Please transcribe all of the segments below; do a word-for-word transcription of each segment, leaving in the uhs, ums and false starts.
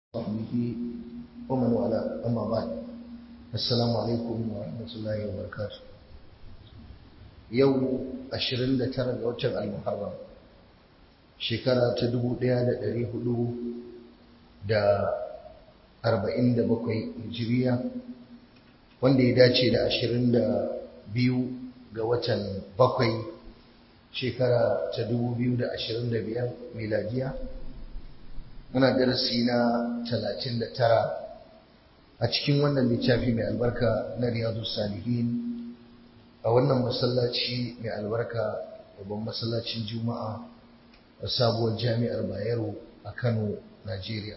وصحبه ومن والاه أما بعد السلام عليكم ورحمة الله وبركاته يوم عشرين ترى وتر المحرم شكرا تدبو ديا دا دري هدو دا أربعين دا بقوي هجرية wanda ya dace da ashirin da biyu ga watan bakwai shekara ta dubu biyu da ashirin da biyar miladiya muna darasi na talatin da tara a cikin wannan littafi mai albarka na riyadu salihin a wannan masallaci mai albarka babban masallacin juma'a a sabuwar jami'ar bayero a kano najeriya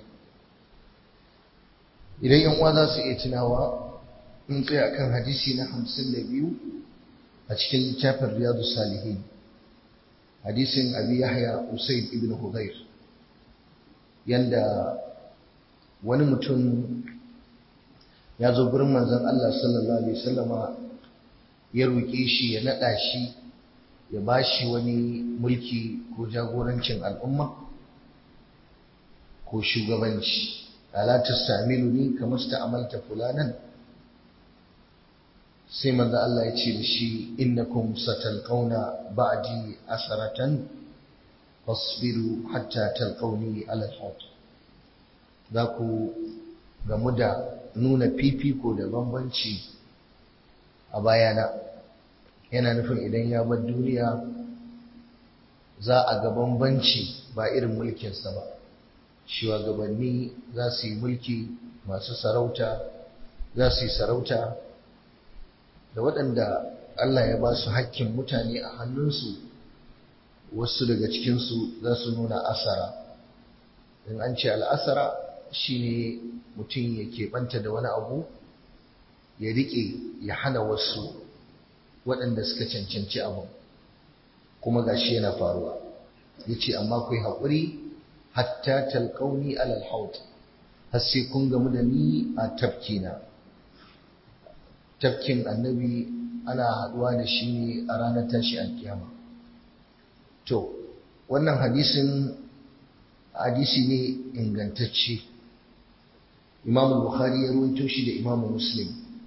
idan yan uwa za su iya tunawa in tsaya kan hadisi na hamsin da biyu a cikin littafin riyadu salihin hadisin abi yahya usaid ibn hudayr yanda wani mutum ya zo gurin manzon Allah sallallahu alaihi wasallama ya roƙe shi ya naɗa shi ya bashi wani mulki ko jagorancin al'umma ko shugabanci ala tastamiluni kama sta'amalta fulanan sai manzo Allah ya ce da shi innakum satalqauna ba'di asaratan fasbiru hatta talqauni ala al-haut za ku gamu da nuna fifiko da bambanci a bayana yana nufin idan ya bar duniya za a ga bambanci ba irin mulkinsa ba shugabanni za su yi mulki masu sarauta za su yi sarauta da waɗanda Allah ya ba su hakkin mutane a hannunsu wasu daga cikinsu za su nuna asara in an ce al'asara shi ne mutum ya keɓanta da wani abu ya riƙe ya hana wasu waɗanda suka cancanci abin kuma ga shi yana faruwa ya ce amma kai haƙuri hatta talƙauni alal haut har sai kun gamu da ni a tafkina tafkin annabi ana haɗuwa da shi ne a ranar tashi alkiyama to wannan hadisin hadisi ne ingantacce imam bukhari ya ruwaito shi da imam muslim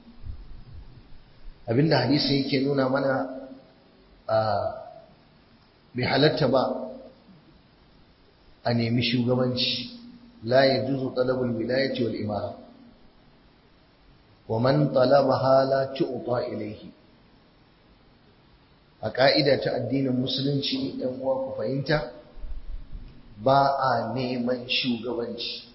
abinda hadisin yake nuna mana a bai halatta ba a nemi shugabanci la yajuzu talabul wilayati wal imara wa man talabaha la tu'ta ilayhi a ka'ida ta addinin musulunci ɗan uwa ku fahimta ba a neman shugabanci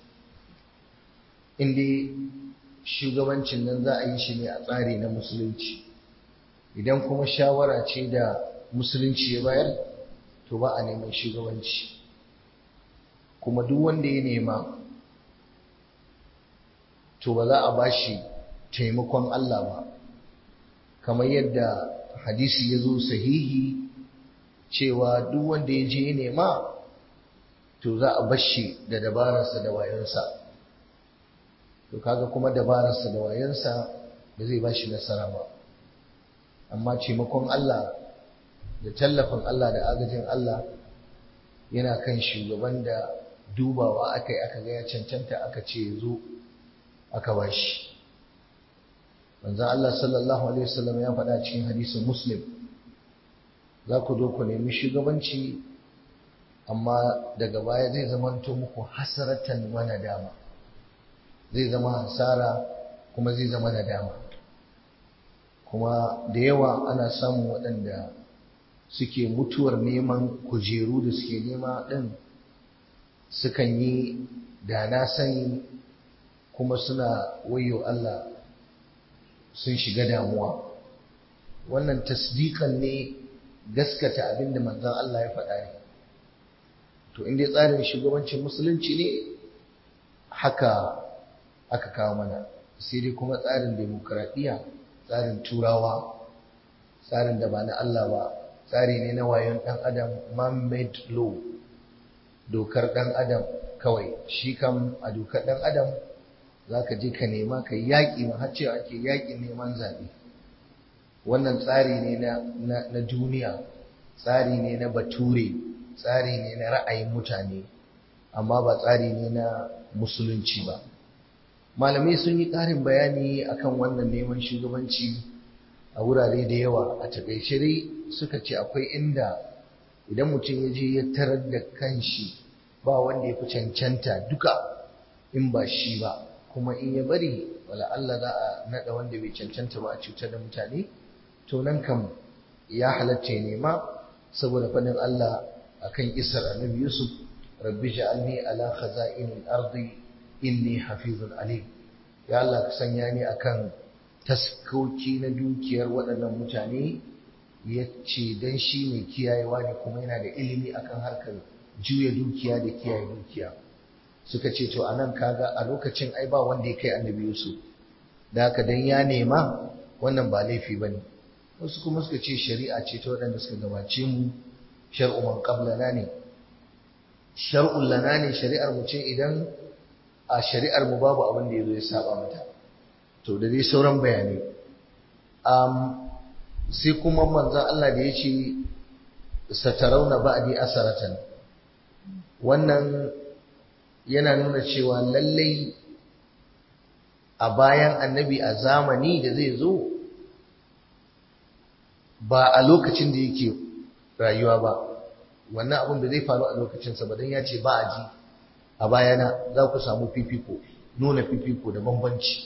inda shugabancin nan za a yi shi ne a tsari na musulunci idan kuma shawara ce da musulunci ya bayar to ba a neman shugabanci kuma duk wanda ya nema to ba za a bashi taimakon Allah ba kamar yadda hadisi ya zo sahihi cewa duk wanda ya je nema to za a bashi da dabararsa da wayansa to kaga kuma dabararsa da wayansa da zai bashi nasara ba amma taimakon Allah da tallafin Allah da agajin Allah yana kan shugaban da dubawa aka yi aka ga ya cancanta aka ce zo aka bashi manzon Allah sallallahu alaihi wasallam ya faɗa cikin hadisin Muslim za ku zo ku nemi shugabanci amma daga baya zai zamanto muku hasaratan wa nadama zai zama hasara kuma zai zama nadama kuma da yawa ana samun waɗanda suke mutuwar neman kujeru da suke nema ɗin sukan yi da na sani kuma suna wayo Allah sun shiga damuwa wannan tasdiqan ne gaskata abinda manzon Allah ya faɗa ne to inda tsarin shugabancin musulunci ne haka aka kawo mana sai dai kuma tsarin demokradiya tsarin turawa tsarin da ba na Allah ba tsari ne na wayon dan adam man-made law dokar dan adam kawai shi kam a dokar dan adam za ka je ka nema ka yi yaƙi ma har cewa ake yaƙin neman zaɓe wannan tsari ne na duniya tsari ne na bature tsari ne na ra'ayin mutane amma ba tsari ne na musulunci ba. Malamai sun yi ƙarin bayani akan wannan neman shugabanci a wurare da yawa. A takaice dai suka ce akwai inda idan mutum ya je ya tarar da kanshi ba wanda ya fi cancanta duka in ba shi ba, kuma in ya bari wala Allah za a naɗa wanda bai cancanta ba a cutar da mutane, to nan kam ya halatta ya nema, saboda faɗin Allah akan isar annabi Yusuf, rabbi ja'alni ala khaza'inil ardi inni hafizun alim. Ya Allah ka sanya ni akan taskoki na dukiyar waɗannan mutane, ya ce don shi mai kiyayewa ne kuma yana da ilimi akan harkar juya dukiya da kiyaye dukiya. Suka ce to anan kaga a lokacin ai ba wanda ya kai annabi Yusuf, da haka dan ya nema wannan ba laifi bane. Wasu kuma suka ce shari'a ce ta waɗanda suka gabace mu, shar'u man qablana ne, shar'un lana ne, shari'ar mu ce idan a shari'ar mu babu abin da yazo ya saba mata. To da dai sauran bayanai. Um, sai kuma manzon Allah da ya ce satarauna ba'di asaratan, wannan yana nuna cewa lallai a bayan annabi a zamani da zai zo ba a lokacin da yake rayuwa ba, wannan abin da zai faru a lokacinsa ba, don ya ce ba a ji a bayana za ku samu fifiko, nuna fifiko da bambanci.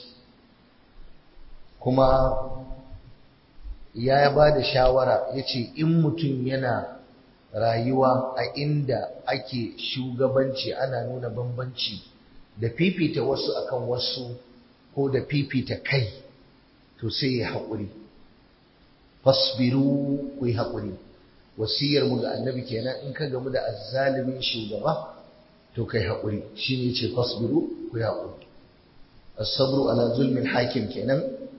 Kuma ya ba da shawara ya ce in mutum yana rayuwa a inda ake shugabanci ana nuna bambanci da fifita wasu akan wasu ko da fifita kai, to sai ya haƙuri. Fasbiru, ku yi haƙuri. Wasiyar mu ga annabi kenan, in ka gamu da azzalimin shugaba to kai haƙuri. Shine yace fasbiru, ku yi haƙuri. As-sabru ala zulmin hakim kenan,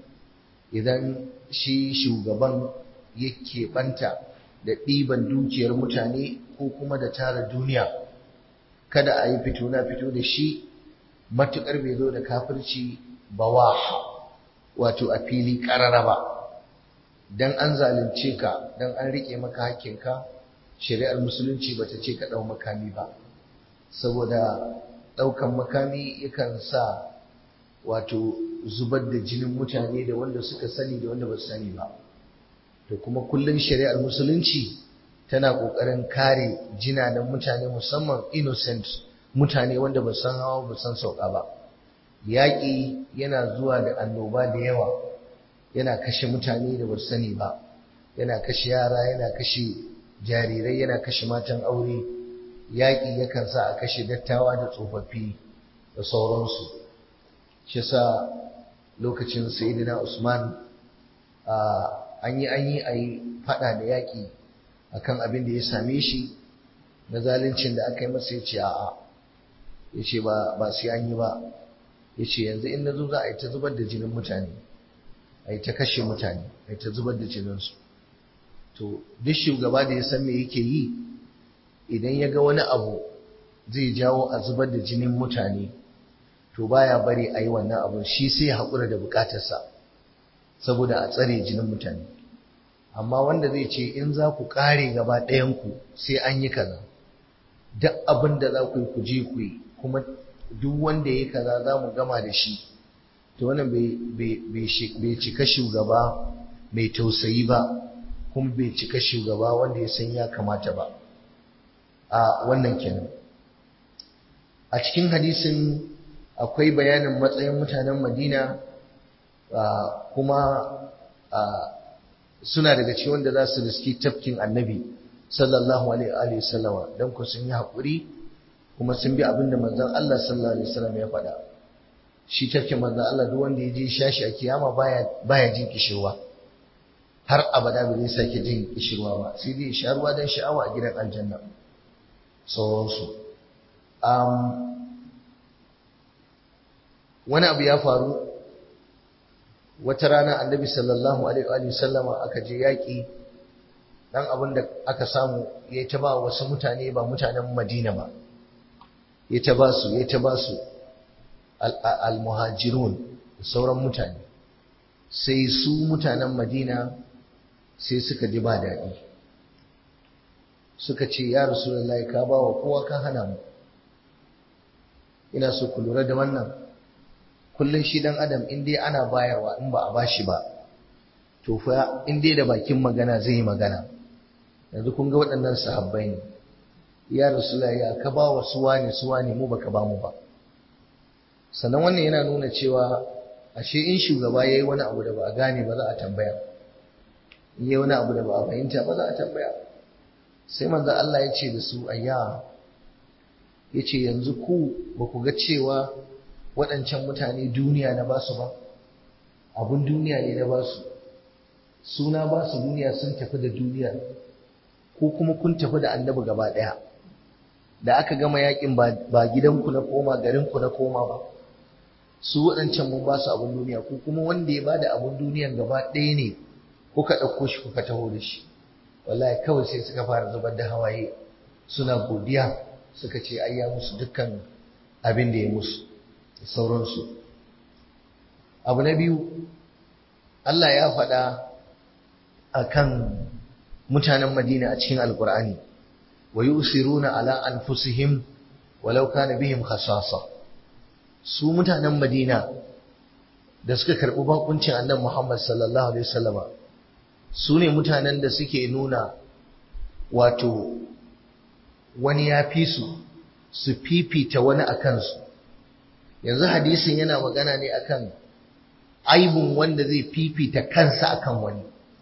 idan shi shugaban yake banta da ɗiban dukiyar mutane ko kuma da tara duniya, kada a yi fito na fito da shi matuƙar bai zo da kafirci bawa, wato a fili ƙarara ba. Dan an zalunce ka, dan an riƙe maka hakkinka, shari'ar musulunci bata ce ka ɗau makami ba, saboda ɗaukan makami yakan sa wato zubar da jinin mutane, da wanda suka sani da wanda ba su sani ba. To kuma kullum shari'ar musulunci tana ƙoƙarin kare jinanan mutane, musamman innocent mutane wanda ba san hawa ba san sauka ba. Yaƙi yana zuwa da annoba da yawa, yana kashe mutane da ba su sani ba, yana kashe yara, yana kashe jarirai, yana kashe matan aure. Yaƙi yakan sa a kashe dattawa da tsofaffi da sauransu. Shi sa lokacin Sayyidina Usman an yi an yi a yi faɗa da yaƙi akan abin da ya same shi na zaluncin da aka yi masa. Ya ce a'a, ya ce ba sai an yi ba, ya ce yanzu in na zo za a yi ta zubar da jinin mutane, a yi ta kashe mutane, a yi ta zubar da jininsu. To duk shugaba da ya san me yake yi, idan ya ga wani abu zai jawo a zubar da jinin mutane, to baya bari a yi wannan abun, shi sai ya haƙura da buƙatarsa saboda a tsare jinin mutane. Amma wanda zai ce in za ku ƙare gaba ɗayanku sai an yi kaza, duk abin da za ku yi ku je ku yi, kuma duk wanda ya yi kaza za mu gama da shi, to wannan bai cika shugaba mai tausayi ba, kuma bai cika shugaba wanda ya san ya kamata ba. A wannan kenan. A cikin hadisin akwai bayanin matsayin mutanen Madina, kuma suna daga cikin wanda za su riski tafkin annabi sallallahu alaihi wasallama, don ku sun yi haƙuri kuma sun bi abin da manzon Allah sallallahu alaihi wasallam ya faɗa. Shi tafkin manzon Allah duk wanda ya je shashi a kiyama baya baya jin kishirwa, har abada ba zai sake jin kishirwa ba, sai dai sha ruwa don sha'awa a gidan aljanna sauransu. Wani abu ya faru wata rana, annabi sallallahu alaihi wasallama aka je yaƙi, dan abin da aka samu ya ta ba wasu mutane ba mutanen Madina ba, ya ta ba su ya ta ba su al-muhajirun da sauran mutane. Sai su mutanen Madina sai suka ji ba daɗi, suka ce ya Rasulullahi, ka ba wa kowa ka hana mu, ina so ku lura da wannan. Kullum shi dan adam in dai ana bayarwa in ba a bashi ba to fa in dai da bakin magana zai yi magana. Yanzu kun ga waɗannan sahabbai ne, ya rasulullahi ya ka ba wa suwa ne suwa ne mu baka ba mu ba. Sannan wannan yana nuna cewa ashe in shugaba yayi wani abu da ba a gane ba za a tambaya, in yayi wani abu da ba a fahimta ba za a tambaya. Sai manzo Allah ya ce da su ayya, ya ce yanzu ku ba ku ga cewa waɗancan mutane duniya na basu ba, abun duniya ne na basu, suna basu duniya sun tafi da duniya, ko kuma kun tafi da annabi gaba ɗaya. Da aka gama yakin ba gidanku na koma garinku na koma ba, su waɗancan mun basu abun duniya, ko kuma wanda ya bada abun duniyan gaba ɗaya ne kuka ɗauko shi kuka taho da shi. Wallahi kawai sai suka fara zubar da hawaye suna godiya, suka ce ai ya musu dukkan abin da ya musu da sauransu. Abu na biyu, Allah ya faɗa akan mutanen Madina a cikin Alƙur'ani, wa yusiruna ala anfusihim walau kana bihim khasasa. Su mutanen Madina da suka karɓi bakuncin Annabi Muhammad sallallahu alaihi wasallama, su ne mutanen da suke nuna wato wani ya fi su, su fifita wani a kansu. Yanzu hadisin yana magana ne akan aibun wanda zai fifita kansa akan wani,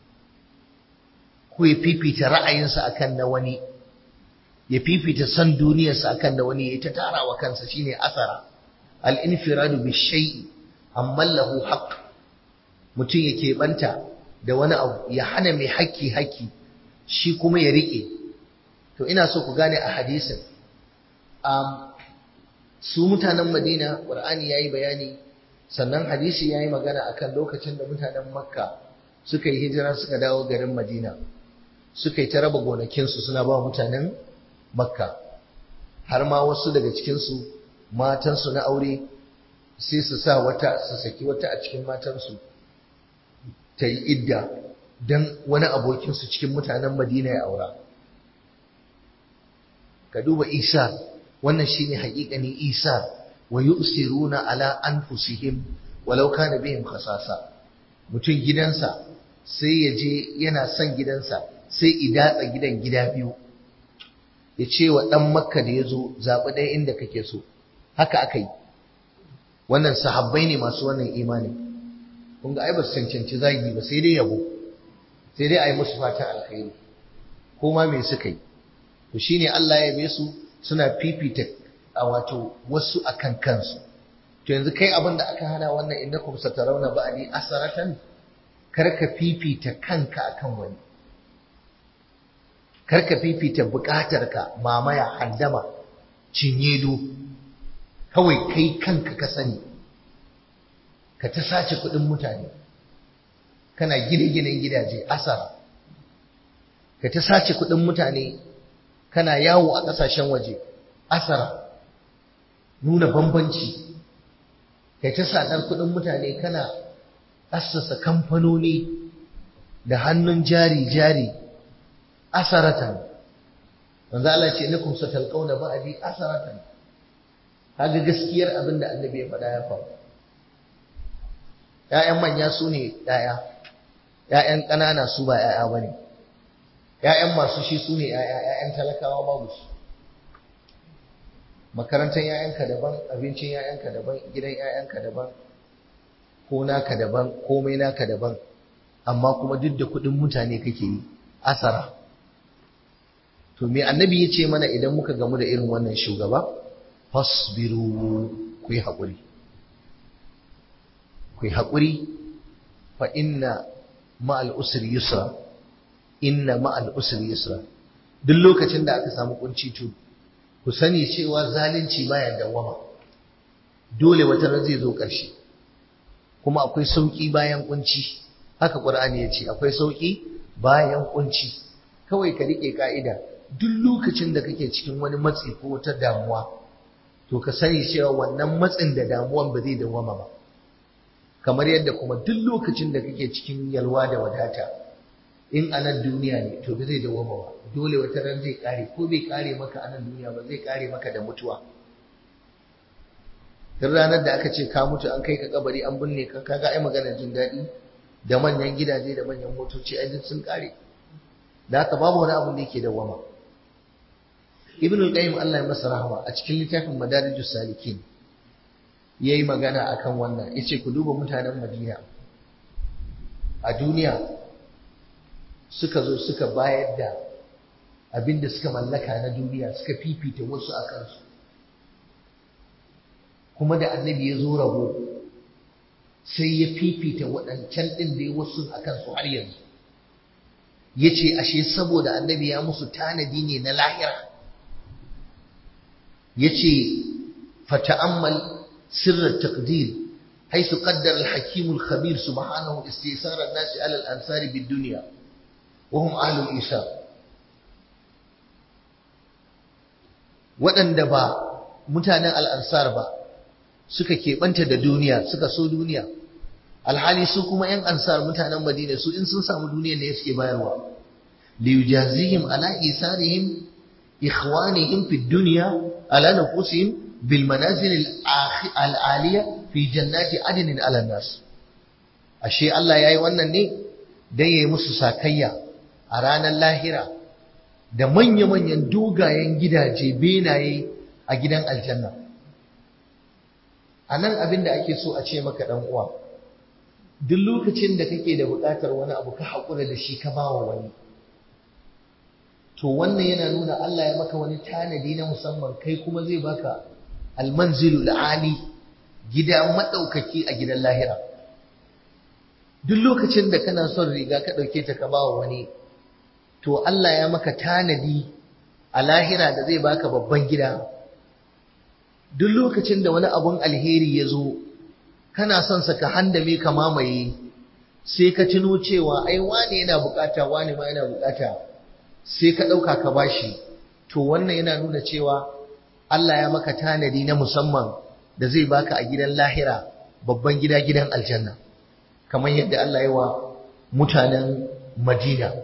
ko ya fifita ra'ayinsa akan na wani, ya fifita san duniyarsa akan na wani, ya ta tara wa kansa, shine asara. Al-infiradu bi shay'i amma lahu haqq. Mutum yake banta da wani abu, ya hana mai haƙƙi haƙƙi, shi kuma ya rike. To ina so ku gane a hadisin, um, su mutanen Madina Qur'ani yayi bayani, sannan hadisi yayi magana akan lokacin da mutanen Makka suka yi hijira suka dawo garin Madina, suka yi ta raba gonakinsu suna ba mutanen Makka, har ma wasu daga cikinsu matansu na aure sai su sa wata, su saki wata a cikin matansu ta yi idda don wani abokinsu cikin mutanen Madina ya aura. Ka duba Isa, wannan shine haƙiƙanin Isa, wa yusiruna ala anfusihim walau kana bihim khasasa. Mutum gidansa sai ya je yana son gidansa, sai idatsa gidan gida biyu, ya ce wa ɗan Makka da ya zo zaɓi ɗaya inda kake so. Haka aka yi. Wannan sahabbai ne masu wannan imani. Kun ga ai ba su cancanci zagi ba, sai dai yabo, sai dai a yi musu fatan alkhairi, ko ma me suka yi. To shine Allah ya yabe su, suna fifita a wato wasu akan kansu. To yanzu kai abin da aka hana wannan innakum satarawna ba'di asaratan, kar ka fifita kanka akan wani, kar ka fifita bukatarka, mamaya, handama, cinyedo, kawai kai kanka ka sani, ka ta sace kuɗin mutane, kana gine-ginen gidaje asara, ka ta sace kuɗin mutane, kana yawo a ƙasashen waje asara, nuna bambanci, ka ta sadar kuɗin mutane, kana assasa kamfanoni da hannun jari-jari asaratan. Manzo Allah ce lakum satalqawna ba'di asaratan. Kaga gaskiyar abin da Annabi ya faɗa ya faru. ‘Ya'yan manya su ne ‘ya'ya, ‘ya'yan ƙanana su ba ‘ya'ya ba ne, ‘ya'yan masu shi su ne ‘ya'ya, ‘ya'yan talakawa babu su. Makarantar ‘ya'yanka daban, abincin ‘ya'yanka daban, gidan ‘ya'yanka daban, ko naka daban, komai naka daban, amma kuma duk da kuɗin mutane kake yi, asara. To me Annabi ya ce mana idan muka gamu da irin wannan shugaba? Fasbiru, ku yi haƙuri. Ku yi haƙuri, fa inna ma'al usri yusra, inna ma'al usri yusra. Duk lokacin da aka samu kunci to ku sani cewa zalunci baya dawama. Dole wata ran zai zo ƙarshe. Kuma akwai sauki bayan kunci. Haka Qur'ani ya ce akwai sauki bayan kunci. Kawai ka rike ka'ida, duk lokacin da kake cikin wani matsi ko wata damuwa, to ka sani cewa wannan matsin da damuwan ba zai dawama ba. Kamar yadda kuma duk lokacin da kake cikin yalwa da wadata, in a nan duniya ne to ba zai dawama ba, dole wata ran zai kare, ko bai kare maka a nan duniya ba zai kare maka da mutuwa. duk ranar da aka ce ka mutu an kai ka kabari an binne ka kaga ai magana jin daɗi da manyan gidaje da manyan motoci ai duk sun kare da haka babu wani abu da yake dawwama. Ibn al-Qayyim Allah ya masa rahama a cikin littafin Madarijus Salikin yayi magana akan wannan, yace ku duba mutanen Madina a duniya suka zo suka bayar da abinda suka mallaka na duniya, suka fifita wasu a kansu, kuma da annabi ya zo rabo sai ya fifita waɗancan ɗin da ya wasu a kansu har yanzu. Ya ce ashe saboda annabi ya musu tanadi ne na lahira. Ya ce fata'ammal sirrar taqdir haisu qaddara al-hakim al-khabir subhanahu istisar an-nas ala al-ansari bid-dunya wa hum ahlul isar. Waɗanda ba mutanen al-ansar ba suka keɓanta da duniya, suka so duniya, alhali su kuma ‘yan ansar mutanen Madina su in sun samu duniya ne suke bayarwa. liyujazihim ala isarihim ikhwanihim fi dunya ala nufusihim bil manazil al aliya fi jannati adnin ala nas. Ashe Allah yayi wannan ne dan yayi musu sakayya a ranar lahira da manya-manyan dogayen gidaje benaye a gidan aljanna. A nan abin da ake so a ce maka ɗan uwa, duk lokacin da kake da buƙatar wani abu ka haƙura da shi ka bawa wani, to wannan yana nuna Allah ya maka wani tanadi na musamman, kai kuma zai baka almanzilul ali, gida maɗaukaki a gidan lahira. Duk lokacin da kana son riga ka ɗauke ta ka bawa wani, to Allah ya maka tanadi a lahira da zai baka babban gida. Duk lokacin da wani abun alheri ya zo, kana son sa ka handame ka mamaye, sai ka tuno cewa ai wane yana bukata, wane ma yana bukata, sai ka ɗauka ka bashi, to wannan yana nuna cewa Allah ya maka tanadi na musamman da zai baka a gidan lahira, babban gida, gidan aljanna, kamar yadda Allah ya wa mutanen Madina.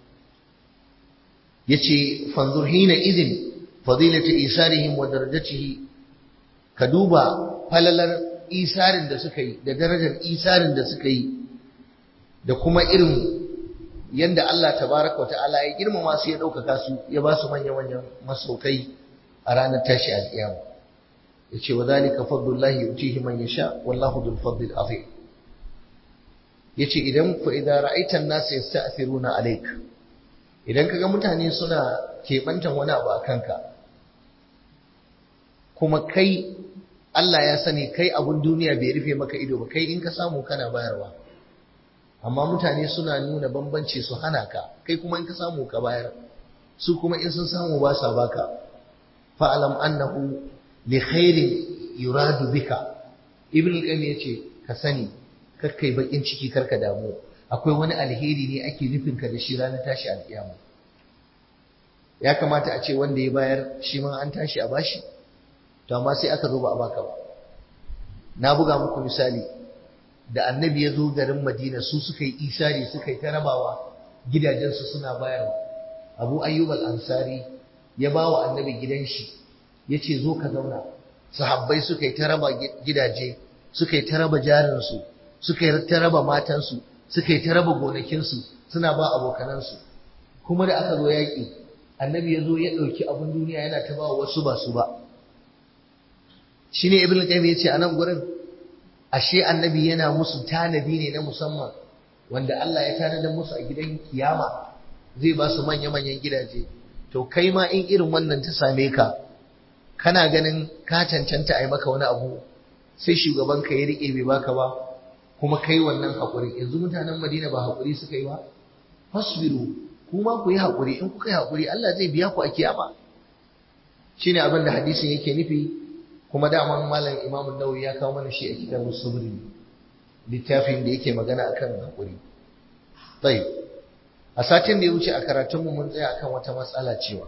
Yace fanzur hina idin fadilati isarihim wa darajatihi, ka duba falalar isarin da suka yi da darajar isarin da suka yi da kuma irin yanda Allah tabaraka wa ta'ala ya girmama su, ya ɗaukaka su, ya ba su manya-manyan masaukai a ranar tashi alƙiyama. Yace wa zalika fadlullahi yutihi man yasha wallahu dhul fadlil azim. Yace idan fa idza ra'aita an-nas yasta'thiruna alayk, idan kaga mutane suna kebantan wani abu akan ka, kuma kai Allah ya sani kai abun duniya bai rufe maka ido ba, kai in ka samu kana bayarwa, amma mutane suna nuna bambanci su hana ka, kai kuma in ka samu ka bayar, su kuma in sun samu ba sa baka. fa'alam annahu li khairin yuradu bika. Ibn al-Qayyim yace ka sani, karkai bakin ciki, karka damu, akwai wani alheri ne ake nufin ka da shi ranar tashi alƙiyama. Ya kamata a ce wanda ya bayar shi ma an tashi a bashi, to amma sai aka zo ba a baka ba. Na buga muku misali da annabi ya zo garin Madina, su suka yi isari, suka yi ta rabawa gidajensu suna bayarwa. Abu Ayyub al-Ansari ya ba wa annabi gidan shi, ya ce zo ka zauna. Sahabbai suka yi ta raba gidaje, suka yi ta raba jarinsu, suka yi ta raba matansu, suka yi ta raba gonakinsu, suna ba abokanansu. Kuma da aka zo yaƙi, annabi ya zo ya ɗauki abin duniya yana ta ba wasu ba su ba. Shi ne Ibn Qayyim ya ce a nan gurin, ashe annabi yana musu tanadi ne na musamman, wanda Allah ya tanadar musu a gidan kiyama, zai ba su manya-manyan gidaje. To kai ma in irin wannan ta same ka, kana ganin ka cancanta a yi maka wani abu, sai shugabanka ya riƙe bai baka ba, kuma kai wannan haƙuri. Yanzu mutanen Madina ba haƙuri suka yi ba? Fasbiru, kuma ku yi haƙuri, in kuka yi haƙuri Allah zai biya ku a kiyama. Shine abin da hadisin yake nufi, kuma daman malam Imam Nawawi ya kawo mana shi a kitabus sabr, littafin da yake magana akan haƙuri. Tayyib. A satin da ya wuce a karatunmu mun tsaya akan wata matsala cewa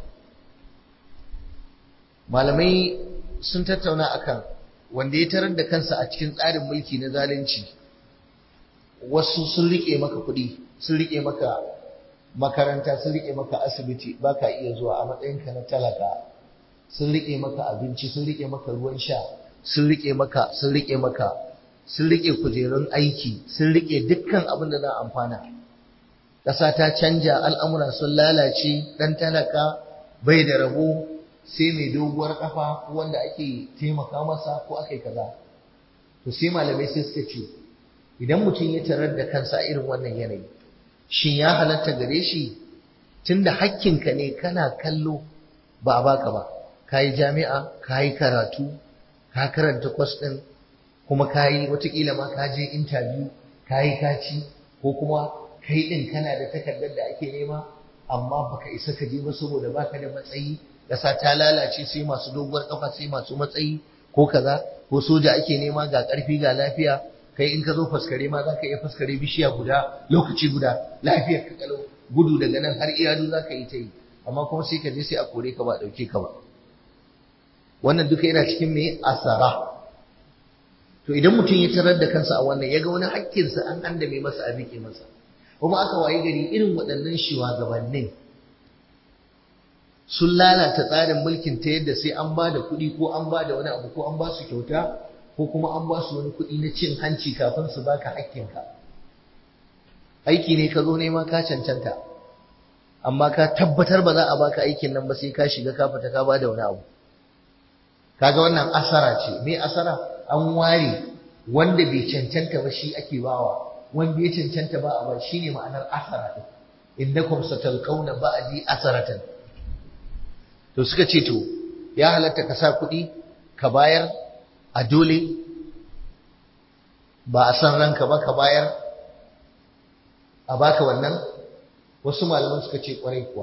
malamai sun tattauna akan wanda ya tarar da kansa a cikin tsarin mulki na zalunci, wasu sun rike maka kuɗi, sun rike maka makaranta, sun rike maka asibiti baka iya zuwa a matsayinka na talaka, sun rike maka abinci, sun rike maka ruwan sha, sun rike maka sun rike maka sun rike kujerun aiki sun rike dukkan abin da za a amfana. Ƙasa ta canja, al'amura sun lalace, ɗan talaka bai da rabo sai mai doguwar ƙafa wanda ake taimaka masa ko aka yi kaza. To sai malamai sai suka ce, idan mutum ya tarar da kansa irin wannan yanayi, shin ya halatta gare shi tunda hakkinka ne kana kallo ba a baka ba, ka yi jami'a, ka yi karatu, ka karanta kwas ɗin, kuma ka yi watakila ma ka je intabiyu, ka yi kaci, ko kuma kai ɗin kana da takardar da ake nema, amma baka isa ka je ba saboda baka da matsayi, ƙasa ta lalace sai masu doguwar ƙafa sai masu matsayi ko kaza, ko soja ake nema ga ƙarfi ga lafiya, kai in ka zo faskare ma za ka iya faskare bishiya guda lokaci guda, lafiyar ka kalau, gudu daga nan har iyadu za ka yi ta yi, amma kuma sai ka je sai a kore ka ba a ɗauke ka ba. Wannan duka yana cikin mai asara. To idan mutum ya tarar da kansa a wannan, ya ga wani hakkinsa an andame masa a rike masa, kuma aka wayi gari irin waɗannan shugabannin sun lalata tsarin mulkin ta yadda sai an ba da kuɗi ko an ba da wani abu ko an ba su kyauta ko kuma an ba su wani kuɗi na cin hanci kafin su baka hakkinka. Aiki ne ka zo nema ka cancanta, amma ka tabbatar ba za a baka aikin nan ba sai ka shiga ka fita ka ba da wani abu. Kaga wannan asara ce. Me asara? An ware wanda bai cancanta ba shi ake bawa, wanda ya cancanta ba a ba, shine ma'anar asara din. Innakum satalqawna ba'di asaratan. To suka ce to ya halatta ka sa kuɗi ka bayar a dole, ba a san ranka ba ka bayar a baka wannan. Wasu malaman suka ce kwarai kuwa,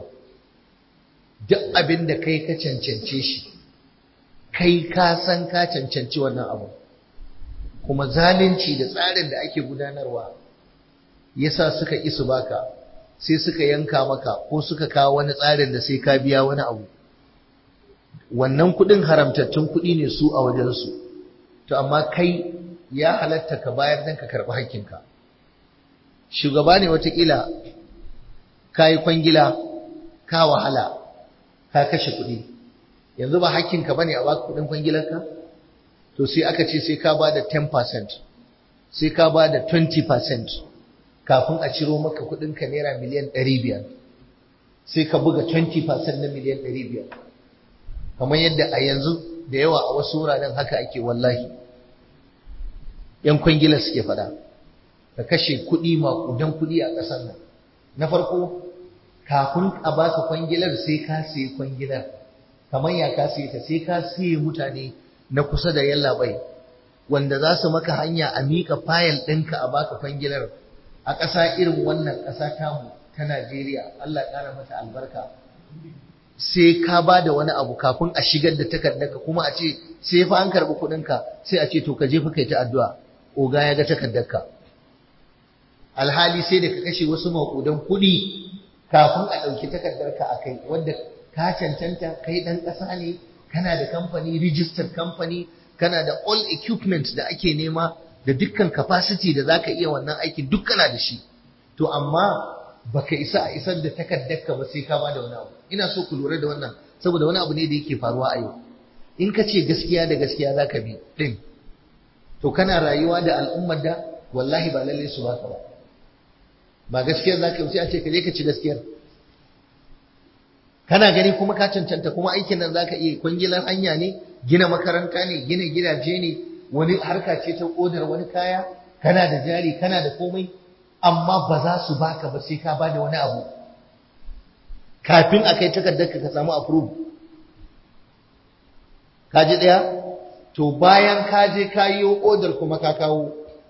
duk abin da kai ka cancance shi, kai ka san ka cancanci wannan abu, kuma zalunci da tsarin da ake gudanarwa yasa suka isu baka, sai suka yanka maka ko suka kawo wani tsarin da sai ka biya wani abu. Wannan kuɗin haramtattun kuɗi ne su a wajensu, to amma kai ya halatta ka bayar don ka karɓi hakkinka. Shugaba ne watakila ka yi kwangila, ka wahala, ka kashe kuɗi, yanzu ba hakkinka ba ne a baka kuɗin kwangilarka? To sai aka ce sai ka ba da ten percent, sai ka ba da twenty percent kafin a ciro maka kuɗinka naira miliyan ɗari biyar, sai ka buga twenty percent na miliyan ɗari biyar. Kamar yadda a yanzu da yawa a wasu wuraren haka ake wallahi. ‘Yan kwangila suke faɗa, ka kashe kuɗi maƙudan kuɗi a ƙasar nan. Na farko, kafin a baka kwangilar sai ka sayi kwangilar, kamar ya ka sayi ta, sai ka sayi mutane na kusa da yallaɓai wanda za su maka hanya a miƙa fayil ɗinka a baka kwangilar a ƙasa irin wannan ƙasa tamu ta Najeriya, Allah ƙara mata albarka. Sai ka ba da wani abu kafin a shigar da takardarka, kuma a ce sai fa an karɓi kuɗinka, sai a ce to ka je fa kai ta addu'a, oga ya ga takardarka. Alhali sai da ka kashe wasu maƙudan kuɗi kafin a ɗauki takardarka a kai, wanda ka cancanta, kai ɗan ƙasa ne, kana da kamfani, registered company, kana da all equipment da ake nema, da dukkan capacity da za ka iya wannan aikin duk kana da shi. To amma baka isa a isar da takardarka ba sai ka ba da wani abu. Ina so ku lura da wannan, saboda wani abu ne da yake faruwa a yau. In ka ce gaskiya da gaskiya za ka bi ɗin, to kana rayuwa da al'ummar da wallahi ba lallai su baka ba. Ba gaskiyar za ka yi, sai a ce ka je ka ci gaskiyar. Kana gani kuma ka cancanta, kuma aikin nan za ka iya, kwangilar hanya ne, gina makaranta ne, gina gidaje ne, wani harka ce ta odar wani kaya, kana da jari, kana da komai, amma ba za su baka ba sai ka ba da wani abu kafin a kai takardarka ka samu approve. Ka ji ɗaya? To bayan ka je ka yi odar kuma ka kawo,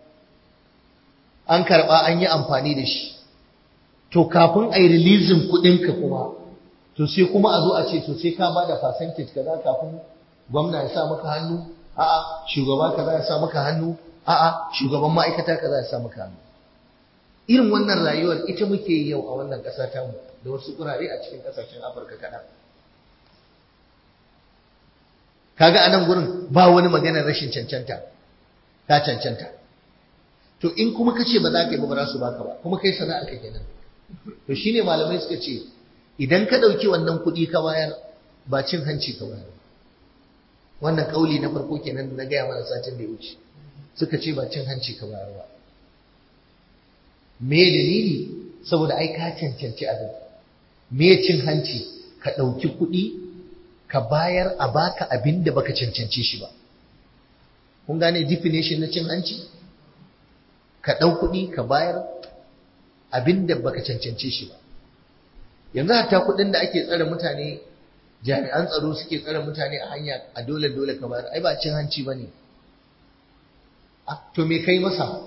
an karɓa an yi amfani da shi, to kafin a yi releasing kuɗinka kuma, to sai kuma a zo a ce to sai ka ba da percentage kaza kafin gwamna ya sa maka hannu, a'a shugaba kaza ya sa maka hannu, a'a shugaban ma'aikata kaza ya sa maka hannu. Irin wannan rayuwar ita muke yi yau a wannan ƙasa tamu da wasu ƙurare a cikin ƙasashen Afirka kaɗan. Kaga a nan gurin ba wani maganar rashin cancanta, ka cancanta. To in kuma ka ce ba za ka yi ba, ba za su baka ba, kuma kai sana'a ka kenan. To shine malamai suka ce idan ka ɗauki wannan kuɗi ka bayar, ba cin hanci ka bayar, wannan kauli na farko kenan da na gaya mana satin da ya wuce suka ce ba cin hanci ka bayar ba. Me dalili? Saboda ai ka cancanci abin. Me cin hanci? Ka ɗauki kuɗi ka bayar a baka abin da baka cancanci shi ba. Kun gane definition na cin hanci? Ka ɗau kuɗi ka bayar abin da baka cancanci shi ba. Yanzu hatta kuɗin da ake tsare mutane, jami'an tsaro suke tsare mutane a hanya a dole dole ka bayar, ai ba cin hanci ba ne. To me kai masa?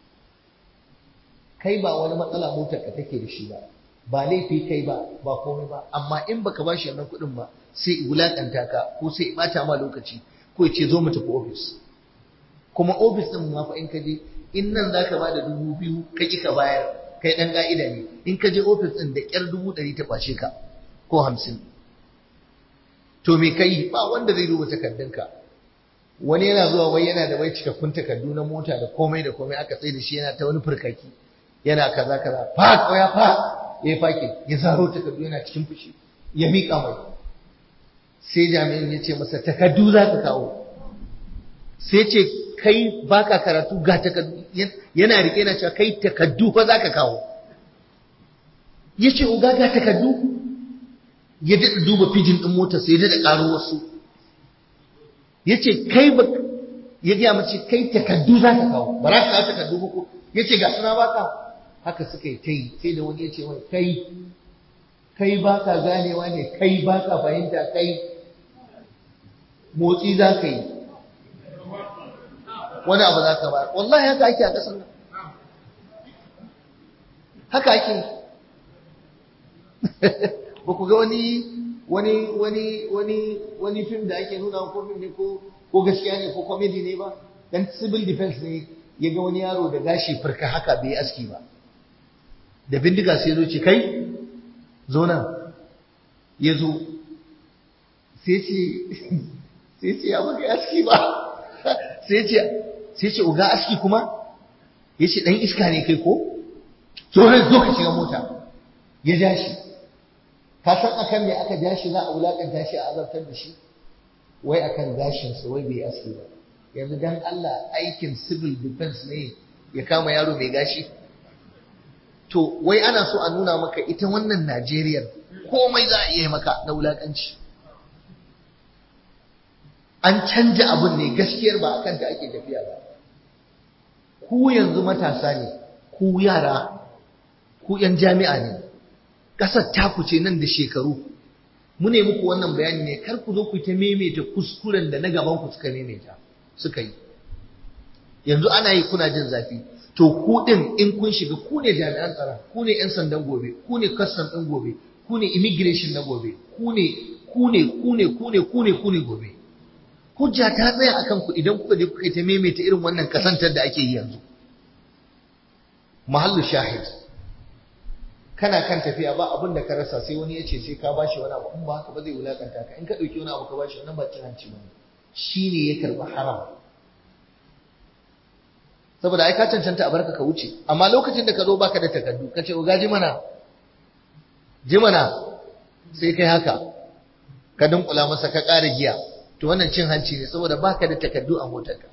Kai ba wani matsala motar ka take da shi ba, ba laifi kai ba, ba komai ba, amma in baka bashi wannan kuɗin ba sai wulakanta ka ko sai bata ma lokaci ko ya ce zo mu tafi ofis. Kuma ofis din ma fa in ka je in nan zaka ba da dubu biyu ka ki ka bayar, kai dan ka'ida ne, in ka je ofis din da kyar dubu ɗari ta kwashe ka ko hamsin. To me kai? Ba wanda zai duba takardunka. Wani yana zuwa wai yana da wai cikakkun takardu na mota da komai da komai, aka tsaye da shi yana ta wani furkaki yana kaza kaza fa ko ya fa ya fake ya zaro takardu yana cikin fushi ya miƙa mai. Sai jami'in ya ce masa takardu za ka kawo. Sai ce kai baka karatu ga takardu, yana rike yana cewa kai takardu fa za ka kawo. Ya ce uga ga takardu. Ya daɗa duba fijin ɗin mota sai ya daɗa ƙaro wasu. Ya ce kai ba, ya gaya mace kai takardu za ka kawo, ba za ka kawo takardu ba ko? Ya ce ga suna baka. Haka suka yi ta yi, sai da wani ya ce mai kai, kai ba ka ganewa ne, kai ba ka fahimta, kai motsi za ka yi. Wani abu za ka ba. Wallahi haka ake a ƙasar nan. Haka ake. Ba ku ga wani wani wani wani wani film da ake nuna ko film ne ko ko gaskiya ne ko comedy ne ba, dan civil defense ne ya ga wani yaro da gashi farka haka bai aski ba, da bindiga sai zo ce kai zo nan, ya zo sai ce sai ce ya baka aski ba sai ce sai ce uga aski kuma, ya ce dan iska ne kai ko, zo nan zo ka shiga mota. Ya ja shi. Ka san akan me aka ja shi za a wulakanta shi a azabtar da shi? Wai akan gashinsa wai bai aski ba. Yanzu dan Allah aikin civil defense ne ya kama yaro mai gashi? To wai ana so a nuna maka ita wannan Najeriya komai za a iya maka na wulakanci. An canja abun ne, gaskiyar ba akan ta ake tafiya ba. Ku yanzu matasa ne, ku yara, ku yan jami'a ne. Ƙasar taku ce nan da shekaru. Mu ne muku wannan bayani ne, kar ku zo ku ta maimaita kuskuren da na gaban ku suka maimaita suka yi. Yanzu ana yi kuna jin zafi. To ku din in kun shiga ku ne jami'an tsaron, ku ne 'yan sandan gobe, ku ne custom ɗin gobe, ku ne immigration na gobe, ku ne ku ne ku ne ku ne ku ne ku ne gobe. Hujja ta tsaya akan ku idan kuka je kuka ta maimaita irin wannan kasantar da ake yi yanzu. Mahallu shahid. Kana kan tafiya ba abin da ka rasa sai wani ya ce sai ka bashi wani abu, in ba haka ba zai wulakanta ka, in ka ɗauki wani abu ka bashi wannan ba cin hanci ba ne, shi ne ya karɓi haram. Saboda ai ka cancanta a barka ka wuce, amma lokacin da ka zo baka da takardu ka ce ga ji mana ji mana sai kai haka ka dunkula masa ka ƙara giya, to wannan cin hanci ne saboda baka da takardu a motarka.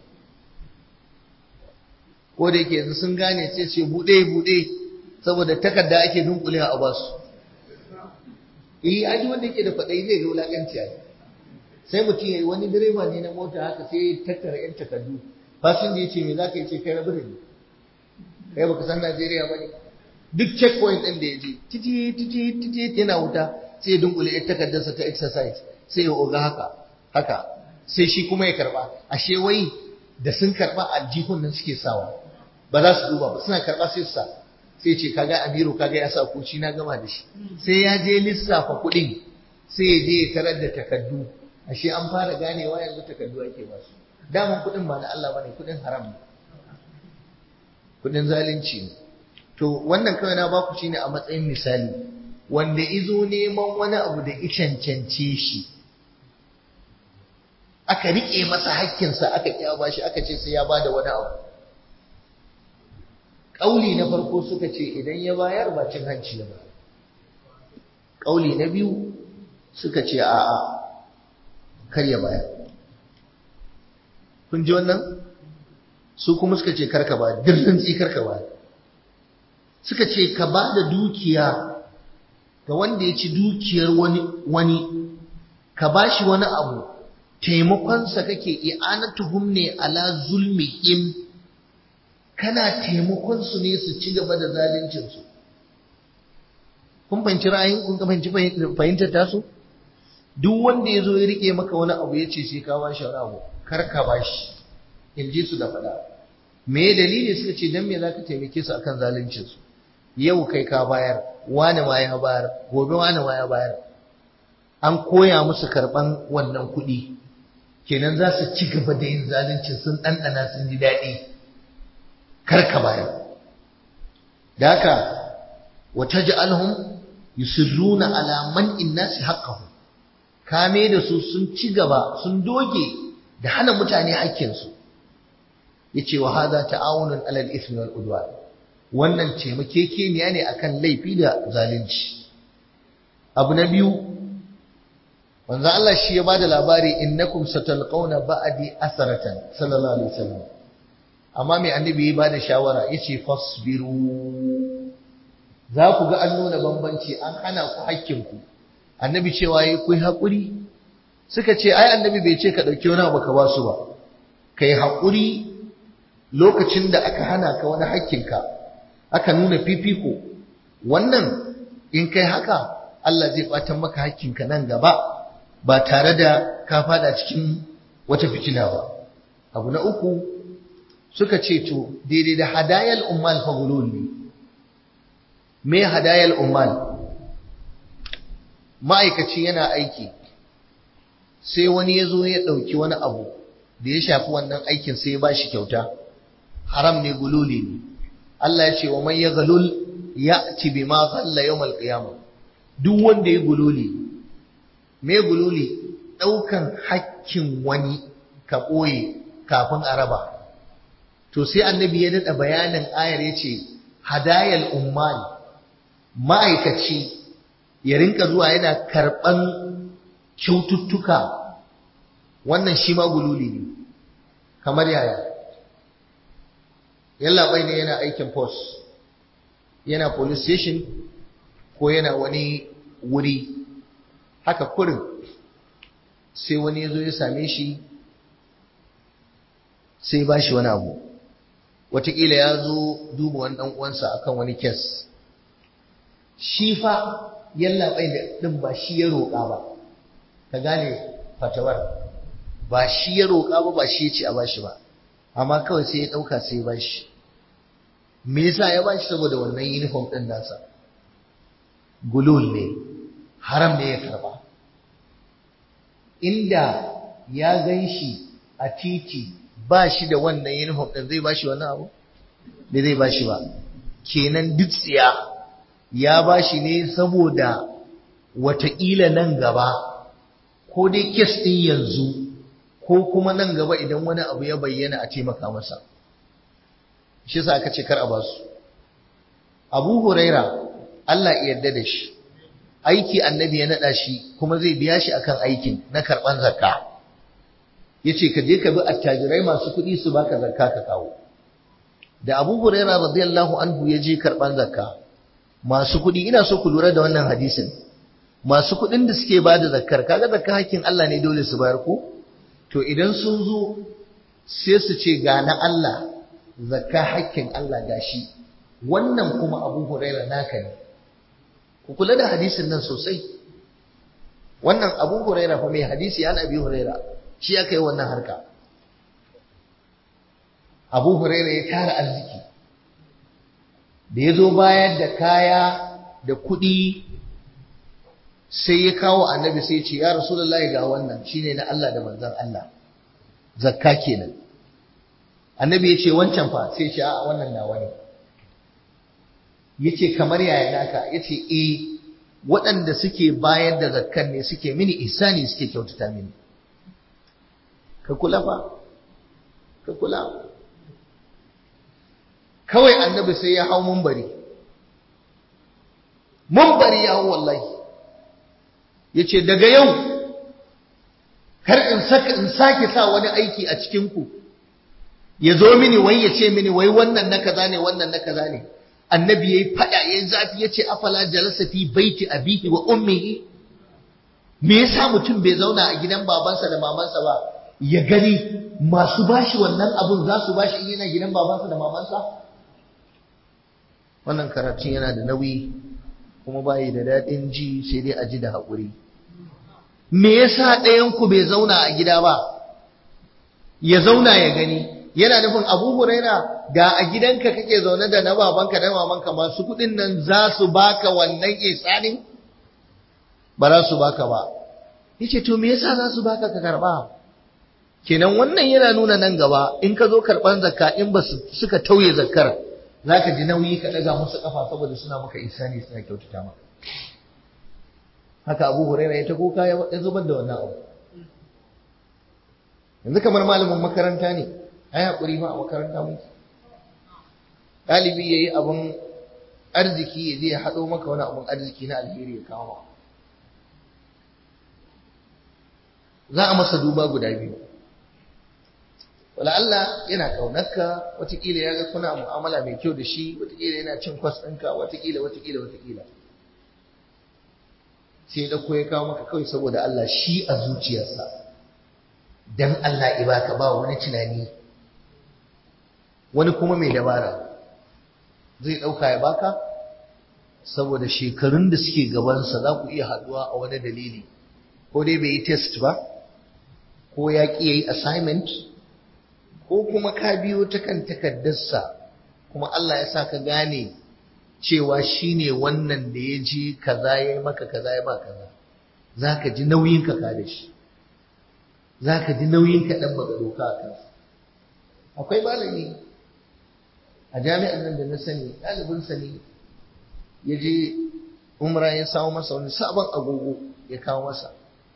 Ko da yake yanzu sun gane sai ce buɗe buɗe saboda takarda ake dunkulewa a basu. Eh aji wanda yake da faɗai zai ga wulakanci ai. Sai mutum yayi wani direba ne na mota haka sai ya tattara yan takardu. Fasin da yace me zaka yi ce kai rabu da ni. Kai baka san Najeriya bane. Duk checkpoint din da yaje titi titi titi yana wuta sai ya dunkule yan takardarsa ta exercise sai ya oga haka haka sai shi kuma ya karba. Ashe wai da sun karba aljihun nan suke sawa. Ba za su duba ba, suna karba sai su sa. Sai ce kaga Amiru kaga ya sa kuci na gama da shi, sai ya je lissafa kuɗin sai ya je ya tarar da takardu, ashe an fara ganewa yanzu takardu ake ba su. Daman kuɗin ba na Allah bane, kuɗin haram ne, kuɗin zalunci ne. To wannan kawai na baku shine a matsayin misali, wanda izo neman wani abu da i cancance shi aka rike masa hakkinsa aka kiya bashi aka ce sai ya bada wani abu. Ƙauli na farko suka ce idan ya bayar ba cin hanci ba. Ƙauli na biyu suka ce a'a kar ya bayar. kun ji wannan su kuma suka ce karka ba dirrin tsi karka ba suka ce ka ba da dukiya ga wanda ya ci dukiyar wani wani ka bashi wani abu taimakonsa kake i'anatuhum ne ala zulmihim kana taimakon su ne su ci gaba da zaluncin su kun fahimci ra'ayin kun fahimci fahimtar tasu duk wanda ya zo ya rike maka wani abu ya ce sai ka bashi wani abu kar ka bashi in ji su da faɗa me dalili suka ce dan me zaka taimake su akan zaluncin su yau kai ka bayar wani ma ya bayar gobe wani ma ya bayar an koya musu karban wannan kuɗi kenan za su ci gaba da yin zalunci sun ɗanɗana sun ji daɗi kar ka bayar da haka wa taj'alhum yusirruna ala man'in nasi haqqahum kame da su sun ci gaba sun doge da hana mutane hakkinsu yace wa hadha ta'awunun alal ithmi wal udwan wannan taimakekeniya ne akan laifi da zalunci abu na biyu manzo Allah shi ya bada labari innakum satalqawna ba'di asaratan sallallahu alaihi wasallam amma mai annabi ya bada shawara yace fasbiru za ku ga an nuna bambanci an hana ku hakkinku annabi cewa yayi ku hakuri suka ce ai annabi bai ce ka dauki wani abu ka ba su ba kai hakuri lokacin da aka hana ka wani hakkinka aka nuna fifiko wannan in kai haka Allah zai batan maka hakkinka nan gaba ba tare da ka fada cikin wata fitina ba abu na uku suka ce to daidai da hadayal ummal fa gululi me hadayal ummal ma'aikaci yana aiki sai wani ya zo ya ɗauki wani abu da ya shafi wannan aikin sai ya ba shi kyauta haram ne gululi ne Allah ya ce wa man ya galul ya ci bi ma ghalla yawmal qiyamah duk wanda ya gululi me gululi ɗaukan hakkin wani ka ɓoye kafin a raba to sai annabi ya daɗa bayanin ayar ya ce hadayal ummal ma'aikaci ya rinka zuwa yana karɓan kyaututtuka wannan shi ma gululi ne kamar yaya yallaɓai ne yana aikin post yana police station ko yana wani wuri haka kurin sai wani ya zo ya same shi sai ba shi wani abu wataƙila ya zo duba wani ɗan uwansa akan wani kes shi fa yallaɓai da ɗin ba shi ya roƙa ba ka gane fatawar ba shi ya roƙa ba ba shi ya ce a bashi ba amma kawai sai ya ɗauka sai ya bashi me yasa ya bashi saboda wannan uniform ɗin nasa gulul ne haram ne ya karba inda ya gan shi a titi ba shi da wannan uniform ɗin zai bashi wannan abu bai zai bashi ba kenan duk tsiya ya bashi ne saboda wataƙila nan gaba ko dai kes ɗin yanzu ko kuma nan gaba idan wani abu ya bayyana a taimaka masa shi sa aka ce kar a basu Abu Huraira Allah ya yarda da shi aiki annabi ya nada shi kuma zai biya shi akan aikin na karban zakka yace ka je ka bi attajirai masu kuɗi su baka zakka ka kawo da Abu Huraira radiyallahu anhu ya je karban zakka masu kuɗi ina so ku lura da wannan hadisin masu kuɗin da suke bada zakkar kaga zakka hakkin Allah ne dole su bayar ko to idan sun zo sai su ce ga na Allah zakka hakkin Allah gashi wannan kuma Abu Huraira naka ne ku kula da hadisin nan sosai wannan Abu Huraira fa mai hadisi an Abi Huraira shi aka yi wannan harka Abu Huraira ya tara arziki da ya zo bayar da kaya da kuɗi sai ya kawo annabi sai ya ce ya Rasulullahi ga wannan shine na Allah da manzon Allah zakka kenan annabi ya ce wancan fa sai ya ce a wannan nawa ne yace kamar yaya naka yace eh waɗanda suke bayar da zakkan ne suke mini ihsani suke kyautata mini ka kula fa ka kula kawai annabi sai ya hau munbari munbari ya hau wallahi yace daga yau kar in saka in sake sa wani aiki a cikin ku ya zo mini wai ya ce mini wai wannan na kaza ne wannan na kaza ne. Annabi yayi fada yayi zafi yace afala jalasa fi baiti abihi wa ummihi, me yasa mutum bai zauna a gidan babansa da mamansa ba ya gani masu bashi wannan abun za su bashi in yana gidan babansa da mamansa? Wannan karatun yana da nauyi kuma bai da daɗin ji, sai dai a ji da haƙuri. Me yasa ɗayan ku bai zauna a gida ba ya zauna ya gani? Yana nufin Abu Huraira, ga a gidanka kake zaune da na babanka da mamanka, masu kuɗin nan za su baka wannan ihsanin? Ba za su baka ba. Yace to me yasa za su baka ka karba? Kenan wannan yana nuna nan gaba in ka zo karban zakka, in ba suka tauye zakkar, zaka ji nauyi ka daga musu kafa saboda suna maka ihsani, suna kyautata maka. Haka Abu Huraira ya ta kuka ya zubar da wannan abu. Yanzu kamar malamin makaranta ne, ai hakuri ma a makaranta muke. Ɗalibi yayi abun arziki ya je ya haɗo maka wani abun arziki na alheri ya kawo. Za a masa duba guda biyu. Wala Allah yana ƙaunarka, watakila ya ga kuna mu'amala mai kyau da shi, watakila yana cin kwas ɗinka, watakila watakila watakila. Sai da ko ya kawo maka kawai saboda Allah shi a zuciyarsa. Dan Allah ibaka ba wani tunani. Wani kuma mai dabara zai ɗauka ya baka saboda shekarun da suke gabansa za ku iya haɗuwa a wani dalili. Ko dai bai yi test ba, ko ya ƙi ya yi assignment, ko kuma ka biyo ta kan takardarsa kuma Allah ya sa ka gane cewa shi ne wannan da ya ji kaza ya yi maka kaza ya ba kaza, za ka ji nauyin ka da shi, za ka ji nauyin ka ɗan baka doka a kansa. Akwai malami a jami'an nan da na sani, ɗalibinsa ne ya je umra, ya samu masa wani sabon agogo ya kawo masa,